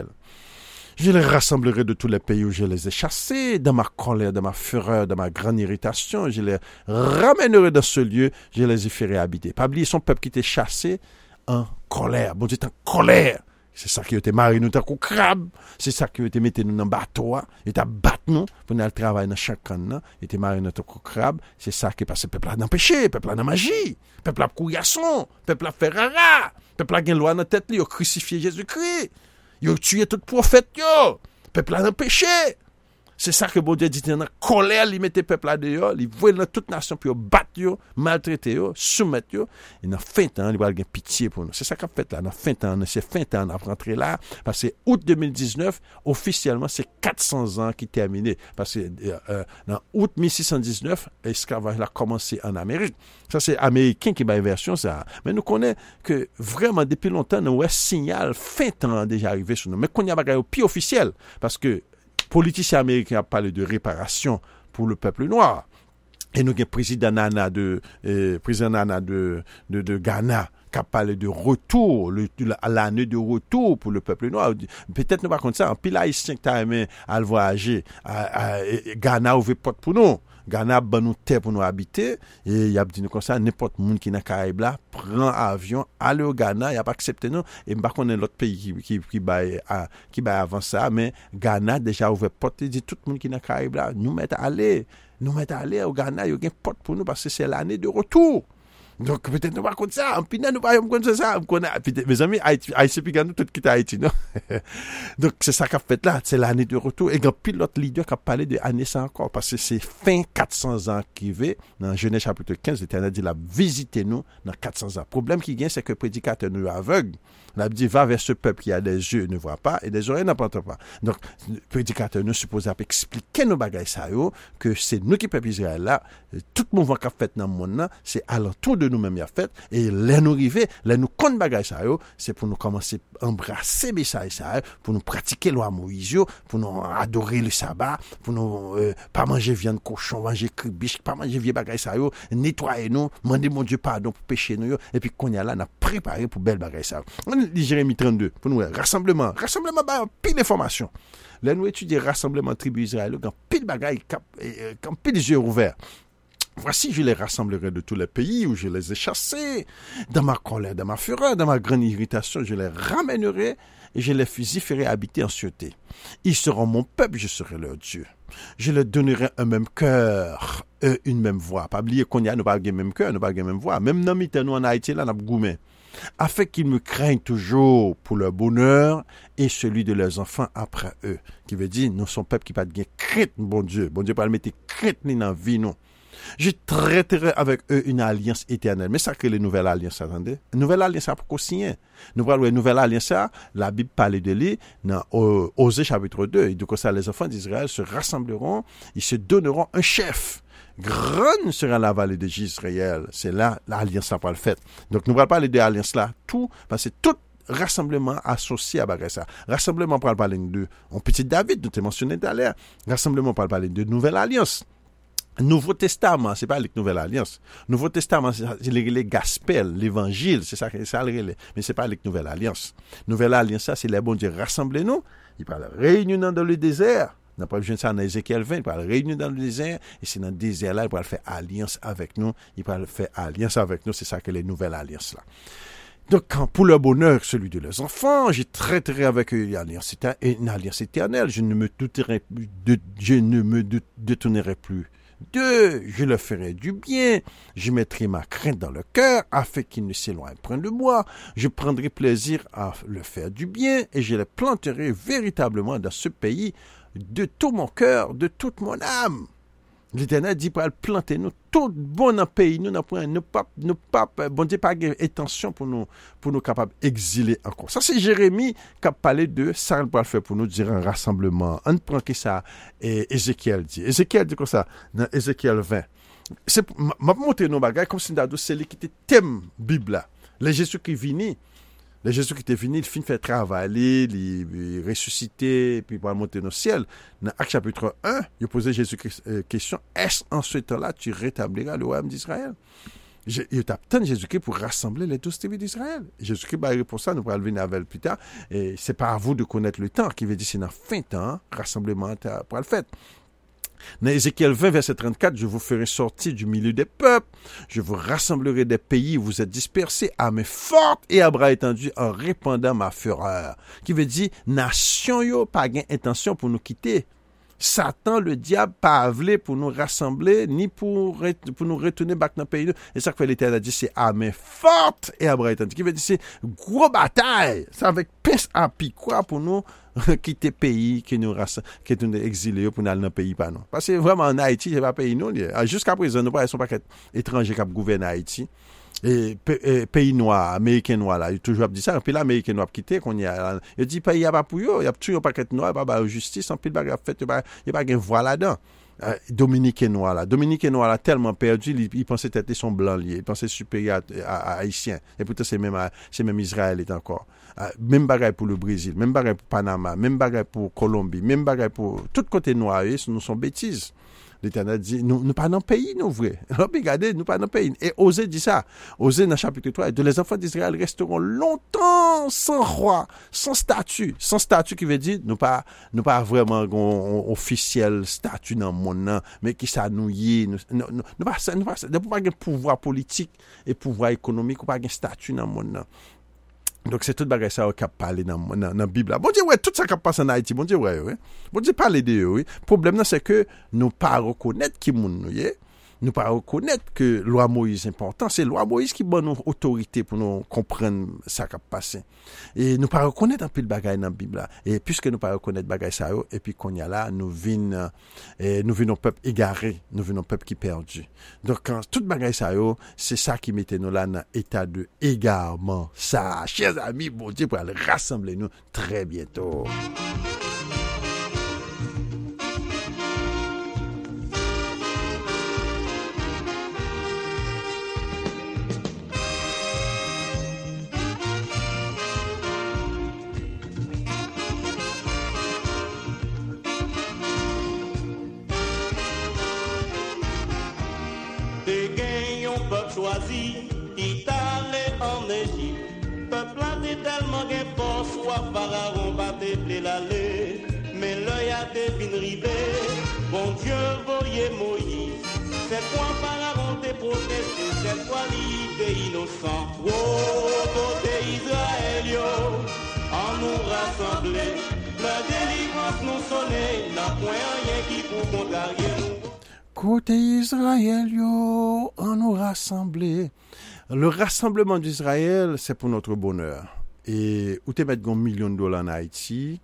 Je les rassemblerai de tous les pays où je les ai chassés, dans ma colère, dans ma fureur, dans ma grande irritation. Je les ramènerai dans ce lieu, je les y ferai habiter. Pas oublier son peuple qui était chassé en colère. Bon Dieu, en colère. C'est ça qui a été marié nous tant qu'au crabe. C'est ça qui a été mis nous dans le bateau. Il a battu nous pour nous travailler dans chaque camp. Il était marié nous tant qu'au crabe. C'est ça qui est passé. Peuple a dans péché, peuple a dans magie, peuple a couillasson, peuple a fait rara, peuple a gagné loi dans tête, il a crucifié Jésus-Christ. Il a tué tout prophète, yo. Peuple a dans péché. C'est ça que bon Dieu dit dans colère, il mettait peuple là dehors, il voit dans toute nation puis battre yo, maltraiter yo, soumettre yo, et dans fin temps, il va avoir pitié pour nous. C'est ça qu'a fait là, dans fin temps, c'est fin temps on rentrer là parce que août deux mille dix-neuf officiellement c'est quatre cents ans qui terminé parce que euh, dans août mille six cent dix-neuf, l'esclavage a commencé en Amérique. Ça c'est américain qui va version ça. Mais nous connaissons que vraiment depuis longtemps nous un signal fin temps déjà arrivé sur nous. Mais qu'on y a pas plus officiel parce que politiciens américains ont parlé de réparation pour le peuple noir. Et nous avons le président Nana de, euh, président Nana de, de, de Ghana qui a parlé de retour, le, l'année de retour pour le peuple noir. Peut-être nous ne pas comme ça. En pile haïtien qui a aimé à voyager, à, à, Ghana ouvre porte pour nous. Ghana ban nous terre pour nous habiter et il a dit nous comme ça n'importe monde qui dans Caraïbes là prend avion aller au Ghana, il a pas accepté nous et pas connaît l'autre pays qui qui qui bail qui bail avant ça mais Ghana déjà ouvert porte dit tout le monde qui dans Caraïbes là nous mettre aller nous mettre aller au Ghana, il y a une porte pour nous parce que c'est l'année de retour. Donc peut-être nous pas comme ça, en pinant nous pas comme ça, mes amis Haïti Haïti puis nous tout quitter Haïti non. Donc c'est ça qu'a fait là, c'est l'année de retour et grand pilote leader qui a parlé de année ça encore parce que c'est fin quatre cents ans qui va dans Genèse chapitre quinze, l'Éternel dit la visitez nous dans quatre cents ans. Problème qui vient c'est que le prédicateur nous aveugle. On a dit va vers ce peuple qui a des yeux ne voit pas et des oreilles n'entend pas. Donc le prédicateur nous suppose expliquer nos bagages ça yo que c'est nous qui peuple Israël là, tout mouvement qu'a fait dans le monde là, c'est alentour de nous-mêmes y a fait et les nous arriver les nous compte bagage ça yo c'est pour nous commencer embrasser message ça pour nous pratiquer loi Moïse pour nous adorer le sabbat pour nous euh, pas manger viande cochon manger biche pas manger vieux bagage ça yo nettoyer nous demander mon Dieu pardon pour péché nous et puis qu'on y a là n'a préparé pour belle bagage ça pile Jérémie trente-deux pour nous rassemblement rassemblement bah pile information. Là nous étudier rassemblement tribu Israël quand pile bagaille quand pile yeux ouverts. Voici, je les rassemblerai de tous les pays où je les ai chassés. Dans ma colère, dans ma fureur, dans ma grande irritation, je les ramènerai et je les ferai habiter en sûreté. Ils seront mon peuple, je serai leur Dieu. Je leur donnerai un même cœur, eux, une même voix. Pas oublier qu'on y a, nous pas le même cœur, nous pas la même voix. Même dans nous en Haïti, là, nous avons goumé. Afin qu'ils me craignent toujours pour leur bonheur et celui de leurs enfants après eux. Qui veut dire, nous sommes peuple qui pas de crainte, bon Dieu. Bon Dieu, pas le mettre crainte ni dans la vie, non. Je traiterai avec eux une alliance éternelle. Mais ça que les nouvelles alliances, attendez. Une nouvelle alliance, ça pour qu'on signe. Nous voyons une nouvelle alliance, la Bible parle de lui dans Osée chapitre deux. Et donc, ça, les enfants d'Israël se rassembleront, ils se donneront un chef. Grande sera la vallée de Jisraël. C'est là, l'alliance n'a pas le fait. Donc, nous voyons parler de l'alliance là, tout, parce que tout rassemblement associé à ça. Rassemblement pour parler de, on petit David, nous t'ai mentionné tout à l'heure. Rassemblement pour parler de nouvelle alliance. Nouveau Testament, c'est pas la Nouvelle Alliance. Nouveau Testament, c'est les Gaspel, l'Évangile, c'est ça, c'est ça le relais. Mais c'est pas la Nouvelle Alliance. Nouvelle Alliance, ça, c'est les bons Dieu rassemblez-nous. Il parle réunion dans le désert. On n'a pas besoin de ça dans Ézéchiel vingt. Il parle réunion dans le désert. Et c'est dans le désert là, il parle faire alliance avec nous. Il parle faire alliance avec nous. C'est ça que les nouvelles alliances là. Donc, quand pour leur bonheur, celui de leurs enfants, je traiterai avec eux une alliance, une alliance éternelle. Je ne me douterai plus de, je ne me détournerai plus. Deux, je leur ferai du bien, je mettrai ma crainte dans le cœur, afin qu'ils ne s'éloignent point de moi. Je prendrai plaisir à leur faire du bien, et je les planterai véritablement dans ce pays de tout mon cœur, de toute mon âme. L'Éternel dit pour planter nous tout bon dans le pays, nous n'avons nous pas nous pas bon Dieu pas intention pour nous pour nous capables exiler encore. Ça c'est Jérémie qui a parlé de ça pour faire pour nous dire un rassemblement. On prend que ça et Ézéchiel dit. Ézéchiel dit comme ça dans Ézéchiel vingt. C'est m'a montré nos bagages comme si dans c'est lui qui était thème Bible là. Le Jésus qui vient Le Jésus qui était venu, il finit de faire travailler, il ressusciter, puis pour monter dans le ciel. Dans Acte chapitre un, il posait Jésus euh, question, est-ce en ce temps-là tu rétabliras le royaume d'Israël? Il t'attend Jésus-Christ pour rassembler les douze tribus d'Israël. Jésus-Christ va répondre ça, nous pourrons le venir avec plus tard. Et c'est pas à vous de connaître le temps, qui veut dire c'est dans fin temps, rassemblement pour le faire. Dans Ézéchiel vingt, verset trente-quatre, je vous ferai sortir du milieu des peuples, je vous rassemblerai des pays où vous êtes dispersés à main forte et à bras étendus en répandant ma fureur. Qui veut dire, nation yo pas gain intention pour nous quitter. Satan, le diable, pas avlé pour nous rassembler, ni pour, pour nous retourner back dans le pays. Et ça que l'Éternel a dit, c'est à main forte et à bras étendus. Qui veut dire, c'est gros bataille. C'est avec pince à pied, quoi, pour nous quitter le pays, qui nous qui nous exilés pour nous aller dans le pays, pas non. Parce que vraiment, en Haïti, c'est pas pays, non. Jusqu'à présent, nous ne sommes pas étrangers qui gouvernent Haïti. Et, et pays noir, américain noir là, il toujours dit ça, puis l'américain noir quitté qu'on y a, il dit pays y a pas pour eux, il y a toujours pas paquet noir, pas ba justice, en pile bagarre fait, il y a pas gain voix là-dedans. Euh, Dominicain noir là, Dominicain noir là tellement perdu, il, il pensait être son blanc lié, il pensait supérieur à, à, à haïtien. Et pourtant c'est même c'est même Israël est encore. Euh, même bagaille pour le Brésil, même bagaille pour Panama, même bagaille pour Colombie, même bagaille pour tout côté noir, nous sont bêtises. L'Éternel dit, nous, nous pas dans le pays, nous, vrai. Regardez, nous pas dans le pays. Et Osée dit ça. Osée, dans le chapitre trois, de les enfants d'Israël resteront longtemps sans roi, sans statut. Sans statut qui veut dire, nous pas, nous pas vraiment un officiel statut dans le monde, mais qui ça nous y est. Nous, nous, nous, nous pas, nous pas, nous pas un pouvoir politique et pouvoir économique, ou pas un statut dans le monde. Donc, c'est tout le bagage ça qui a parlé dans la Bible. Bon Dieu, ouais, tout ça qui passe en Haïti, bon Dieu, ouais, ouais. Bon Dieu, parle de eux, oui. Le problème, c'est que nous ne pas reconnaître qui nous nous est. Nous ne pas reconnaître que la loi Moïse est important. C'est la loi Moïse qui donne nous autorité pour nous comprendre ça qui a passé. Et nous ne pas reconnaître un peu le bagage dans la Bible. Et puisque nous ne pas reconnaître le bagage ça, et puis qu'on y a là, nous venons, et nous venons peuple égaré, nous venons peuple qui perdu. Donc, quand tout le bagage ça, c'est ça qui mettait nous là dans l'état de égarement. Ça, chers amis, bon Dieu, pour aller rassembler nous très bientôt. Choisi, qui t'allait en Égypte, peuple a tellement l'aller, mais l'œil a été fin rivé. Bon Dieu, voyez Moïse, c'est quoi par volonté protester, cette fois l'idée innocent. Oh, côté Israël, yo, en nous rassembler, la délivrance nous sonner, n'a point rien qui pour contrarier nous. Côté Israël, yo, en nous rassembler. Le rassemblement d'Israël, c'est pour notre bonheur. Et où te mettre un million de dollars en Haïti,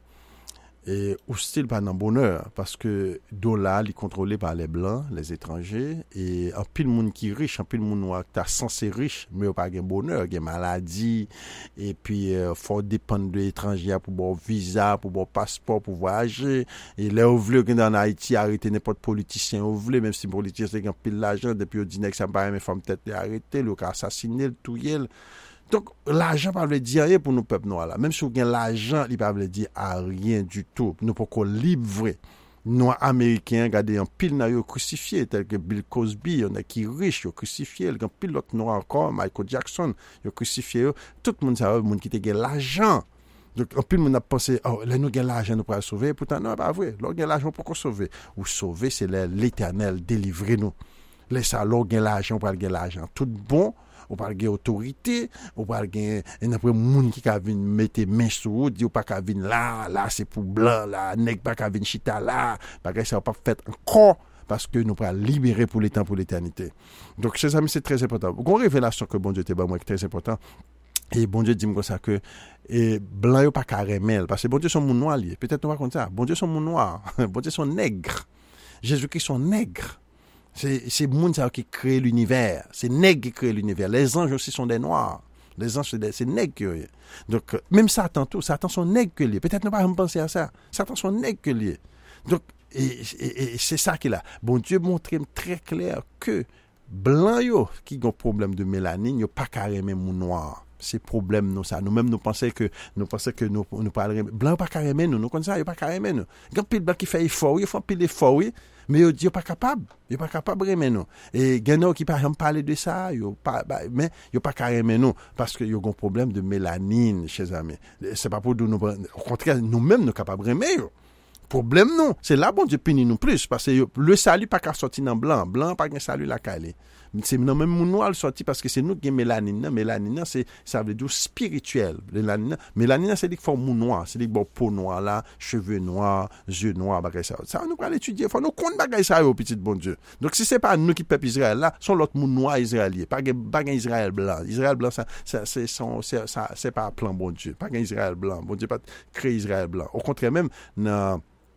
et ou style pas dans bonheur, parce que dollar est contrôlé par les blancs, les étrangers, et un pile monde qui riche, un pile monde noir qui est censé riche, mais pas de bonheur, il y a maladie, et puis euh, faut dépendre de l'étranger pour bon visa, pour bon passeport, pour voyager, et là vous voulez que dans Haïti arrêter n'importe politicien, vous voulez, même si politicien c'est un pile l'argent, depuis au dîner que ça me paraît, mais femme peut-être arrêter, le cas assassiner, le touiller. Donc, l'argent ne veut pas dire rien pour nous, peuple noir là. Même si vous avez l'argent, il ne veut pas dire rien du tout. Nous ne pouvons pas livrer. Noirs américains, regardez, un pile n'a crucifié, tel que Bill Cosby, il y en a qui riche, ils ont crucifié, il y a un pile l'autre noir encore, Michael Jackson, ils ont crucifié. Tout le monde sait, le monde qui a l'argent. Donc, un pile, on a pensé, oh, là, nous avons l'argent, nous pouvons sauver. Pourtant, non, pas vrai. Là, nous avons l'argent pour qu'on sauve. Ou sauver, c'est l'éternel, délivrer-nous. Laissez là, nous avons l'argent, on peut gagner l'argent. Tout bon. Ou pas de autorité, ou pas de un après monde qui ka vinn mettre main sur dit ou pas ka vinn là, là c'est pour blanc là, nèg pas ka vinn chita là, bagay ça pas fait encore parce que nous pas libérer pour les temps pour l'éternité. Donc ces amis c'est très important. Une révélation que bon Dieu te ba moi qui très important. Et bon Dieu dit comme ça que et blanc yo pas caramel parce que bon Dieu sont moun noir lié. Peut-être on va comme ça. Bon Dieu sont moun noir, bon Dieu sont nègres. Jésus-Christ sont nègres. C'est c'est monde qui crée l'univers, c'est nègres qui crée l'univers. Les anges aussi sont des noirs. Les anges c'est des c'est nègres qui. Donc même Satan tout, Satan sont nègres que lui. Peut-être ne pas penser à ça. Satan sont nègres que lui. Donc et, et, et c'est ça qu'il a. Bon Dieu montre très clair que blanc yo qui ont problème de mélanine, yo pas carrément moun noir. C'est problème nous ça. Nous même nous penser que nous penser que nous nous parler blanc pas carrément nous, nous comme ça, yo pas carrément nous. Grand pile blanc qui fait effort, il faut pile effort oui. Mais yo dit yo pas capable, yo pas capable vraiment non. Et geno qui par exemple parler de ça, yo pas mais yo pas carrément non parce que yo gon problème de mélanine chez amis. C'est pas pour nous au contraire nous-mêmes nous capable vraiment yo. Problème non, c'est là bon Dieu punit nous plus parce que yo, le salut pas qu'à sortir dans blanc, blanc pas qu'un salut la calé. C'est non même mon noir sorti parce que c'est nous qui mélanine, mélanine c'est ça veut dire spirituel. Mélanine, mélanine c'est des formes noires, c'est des bon peau noire là, cheveux noirs, yeux noirs bagay ça. Ça nous pas l'étudier, faut nous connaître bagay ça au petit bon Dieu. Donc si c'est pas nous qui peuple Israël là, sont l'autre monde noir israélien, pas bagay Israël blanc. Israël blanc ça, ça c'est son c'est ça c'est pas plan bon Dieu, pas Israël blanc. Bon Dieu pas créer Israël blanc. Au contraire même dans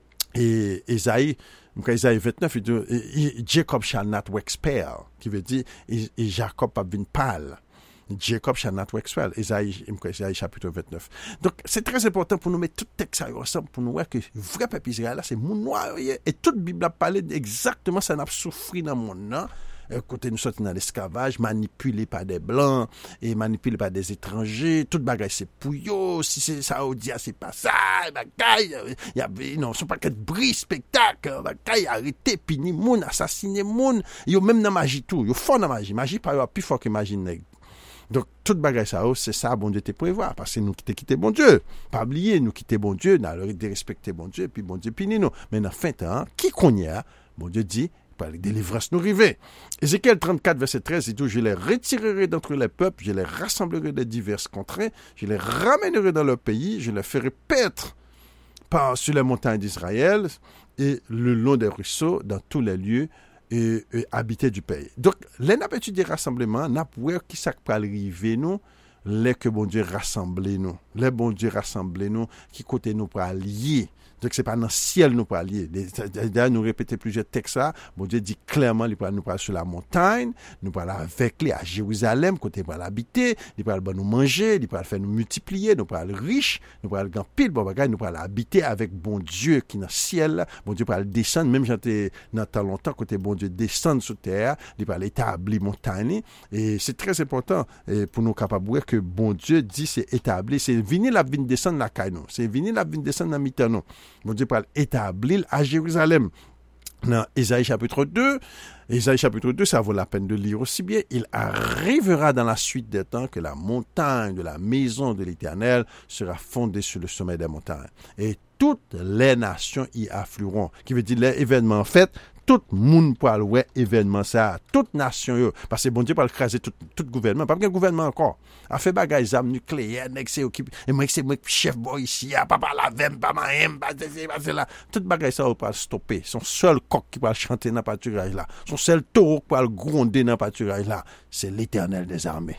et Isaïe, Isaïe vingt-neuf, il dit Jacob shall not wax pale, qui veut dire et, et Jacob pas venir pâle. Jacob shall not wax pale. Isaïe, Isaïe chapitre vingt-neuf. Donc c'est très important pour nous mettre tout texte ça ensemble pour nous voir que vrai peuple Israël là c'est mon noir et toute Bible a parlé exactement ça n'a souffri dans mon nom. Côté nous sortis dans l'esclavage, manipulé par des blancs et manipulé par des étrangers, toute bagaille c'est pouillot, si c'est saoudien c'est pas ça, bagaille, il y a non, c'est pas que bris spectacle, bagaille arrêter pini moun, assassiner moun, yo même dans magie tout, yo fort dans magie, magie pas plus fort que magie nègre. Donc toute bagaille ça c'est ça bon Dieu te prévoir parce que nous quitter quitter bon Dieu, pas oublier nous quitter bon Dieu, dans le de respecter bon Dieu puis bon Dieu pini nous. Mais dans fin temps, qui connaît, bon Dieu dit par les délivrances nous river. Ézéchiel trente-quatre, verset treize, il dit, je les retirerai d'entre les peuples, je les rassemblerai de diverses contrées, je les ramènerai dans leur pays, je les ferai paître par, sur les montagnes d'Israël et le long des ruisseaux, dans tous les lieux et, et habités du pays. Donc, les n'a pas étudié rassemblement, n'a pas qui ça peut arriver nous, les que bon Dieu rassemble nous, les bon Dieu rassemble nous, qui côté nous pour allier. Donc c'est pas dans le ciel nous pour aller. D'ailleurs nous répéter plusieurs textes là. Bon Dieu dit clairement il pour nous pour sur la montagne, nous pour aller avec lui à Jérusalem côté pour l'habiter, il pour aller nous manger, il pour faire nous multiplier, nous pour aller riche, nous pour aller grand pile bon bagage, nous pour aller habiter avec bon Dieu qui dans le ciel là. Bon Dieu pour aller descendre même j'étais dans tant longtemps côté bon Dieu descendre sur terre, il pour aller établir montagne et c'est très important et pour nous capable voir que bon Dieu dit c'est établi, c'est venir la venir descendre la caille nous, c'est venir la venir descendre dans mi-temps nous. Bon Dieu pour établir à Jérusalem. Dans Ésaïe chapitre deux, Ésaïe chapitre deux, ça vaut la peine de lire aussi bien. Il arrivera dans la suite des temps que la montagne de la maison de l'Éternel sera fondée sur le sommet des montagnes. Et toutes les nations y afflueront. Qui veut dire les événements faits, tout le monde peut aller événement ça, toute nation yo, parce que bon Dieu peut écraser tout tout gouvernement, pas un gouvernement encore. A fait bagage armes nucléaires, nek c'est occupé et moi c'est moi chef boy ici, papa la vem, pas ma aime, pas c'est là, tout bagage ça va stopper. Son seul coq qui va chanter dans pâturage là, son seul taureau qui va gronder dans pâturage là, c'est l'Éternel des armées.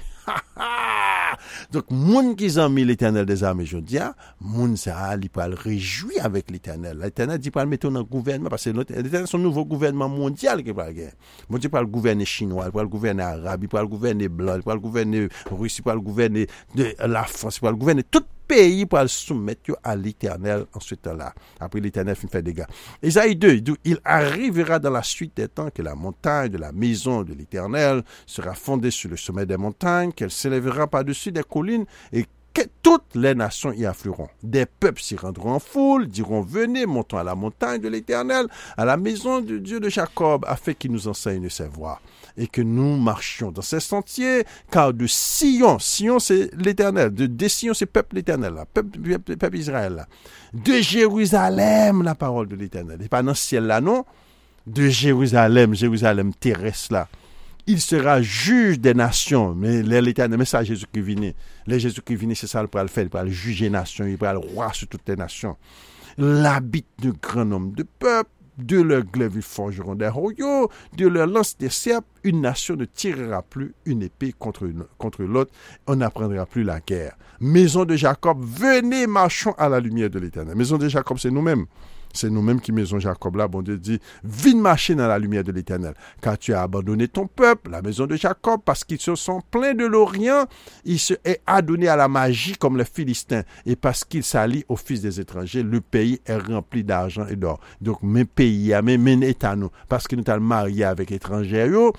Donc, moun qui ont mis l'Éternel des armées, je dis, moun ça, il peut le réjouir avec l'Éternel. L'Éternel dit pas le mettre dans le gouvernement, parce que l'Éternel, c'est un nouveau gouvernement mondial qui va le gagner. Mon Dieu, pas le gouverner chinois, il peut le gouverner arabe, il peut le gouverner blanc, il peut le gouverner russe, il peut le gouverner de la France, il peut le gouverner tout pays pour le soumettre à l'Éternel en ce temps-là. Après l'Éternel fin fait des dégâts. Ésaïe deux, il dit, il arrivera dans la suite des temps que la montagne de la maison de l'Éternel sera fondée sur le sommet des montagnes, qu'elle s'élèvera par-dessus des collines et que toutes les nations y afflueront. Des peuples s'y rendront en foule, diront, venez, montons à la montagne de l'Éternel, à la maison du Dieu de Jacob, afin qu'il nous enseigne ses voies. Et que nous marchions dans ces sentiers, car de Sion, Sion c'est l'Éternel, de, de Sion c'est peuple l'Éternel, là, peuple, peuple, peuple Israël, là. De Jérusalem, la parole de l'Éternel, et pas dans le ciel là, non, de Jérusalem, Jérusalem terrestre là. Il sera juge des nations, mais l'Éternel, mais ça Jésus qui vient, le Jésus qui vient, c'est ça le pour le faire, il pour juger les nations, il pour le roi sur toutes les nations. L'habite de grand nombre de peuples, de leur glaive ils forgeront des royaux, de leur lance des serpes, une nation ne tirera plus une épée contre, une, contre l'autre, on n'apprendra plus la guerre. Maison de Jacob, venez, marchons à la lumière de l'Éternel. Maison de Jacob, c'est nous-mêmes. C'est nous-mêmes qui maison Jacob là, bon Dieu dit, viens marcher dans la lumière de l'Éternel, car tu as abandonné ton peuple, la maison de Jacob, parce qu'ils se sont pleins de l'Orient, il se est adonné à la magie comme les Philistins, et parce qu'ils s'allient aux fils des étrangers, le pays est rempli d'argent et d'or. Donc, mes pays, mes, mes États, nous, parce que nous sommes mariés avec étrangers, nous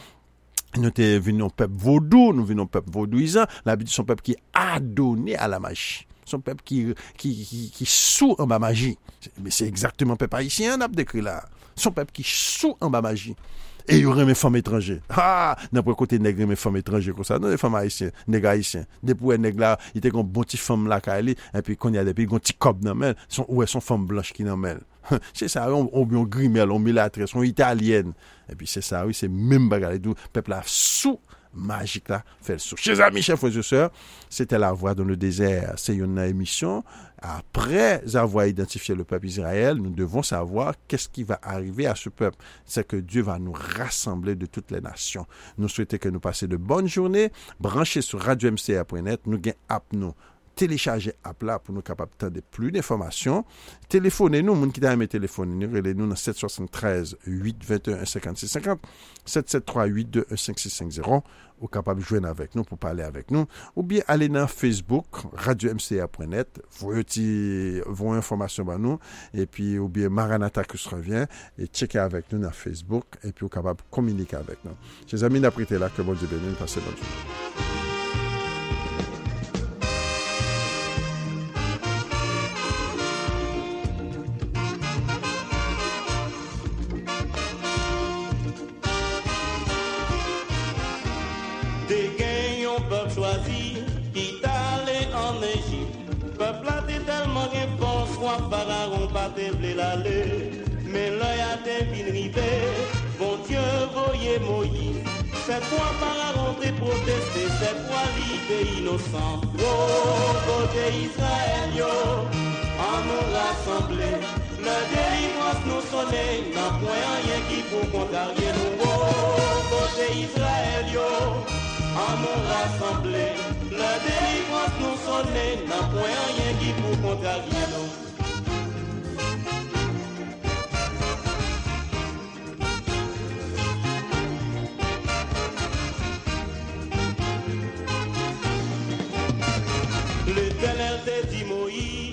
venons peuple vaudou, nous venons peuple vaudouisant, la Bible dit son peuple qui est adonné à la magie. Son peuple qui, qui, qui, qui sous en bas magie. Mais c'est exactement le peuple haïtien, on a décrit là. Son peuple qui sous en bas magie. Et il y aurait mes femmes étrangères. Ah, n'importe côté nègre, mes femmes étrangères comme ça. Non, les femmes haïtiennes, nègres haïtiens. Depuis les nègres là, il était comme bon petit femme là, et puis quand il y a des pays, il y a un petit cop dans le son, ouais, son femme blanche qui dans le c'est ça, on, on, on grimelle, on milatrice, on italienne. Et puis c'est ça, oui, c'est même bagarre et tout. Peuple là, sous magique là, fait le sous. Chers amis, chers frères et sœurs, c'était La Voix dans le désert. C'est une émission. Après avoir identifié le peuple Israël, nous devons savoir qu'est-ce qui va arriver à ce peuple. C'est que Dieu va nous rassembler de toutes les nations. Nous souhaitons que nous passions de bonnes journées. Branchez sur radio m c a point net. Nous gagnons app nous. Télécharger app là pour nous capables de plus d'informations. Téléphonez-nous, moun qui t'a aimé téléphoner, relez-nous dans sept sept trois, huit deux un, cinq six cinq zéro, sept sept trois, huit deux un, cinq six cinq zéro, ou capable de joindre avec nous pour parler avec nous, ou bien aller dans Facebook, radio m c a point net, voyez vos informations par nous, et puis, ou bien Maranatha qui se revient, et checker avec nous dans Facebook, et puis, ou capable de communiquer avec nous. Chers amis, d'après là, que bon Dieu bénisse, passez bonne journée. Choisi, qui t'allait en Égypte. Peuple là t'es tellement bien fort, soit pharaon pas te blé l'aller. Mais l'œil a te bien rivé, bon Dieu voyez Moïse. C'est quoi pharaon te protester, c'est quoi l'idée innocent. Oh, côté Israël, yo, en nous rassembler. Le délivrance nous sonner, n'a point rien qui pour contrarier nous. Oh, côté Israël, yo. En nous rassembler, la délivrance nous sonner, n'a point rien qui pour contrarier nous. L'Éternel te dit Moïse,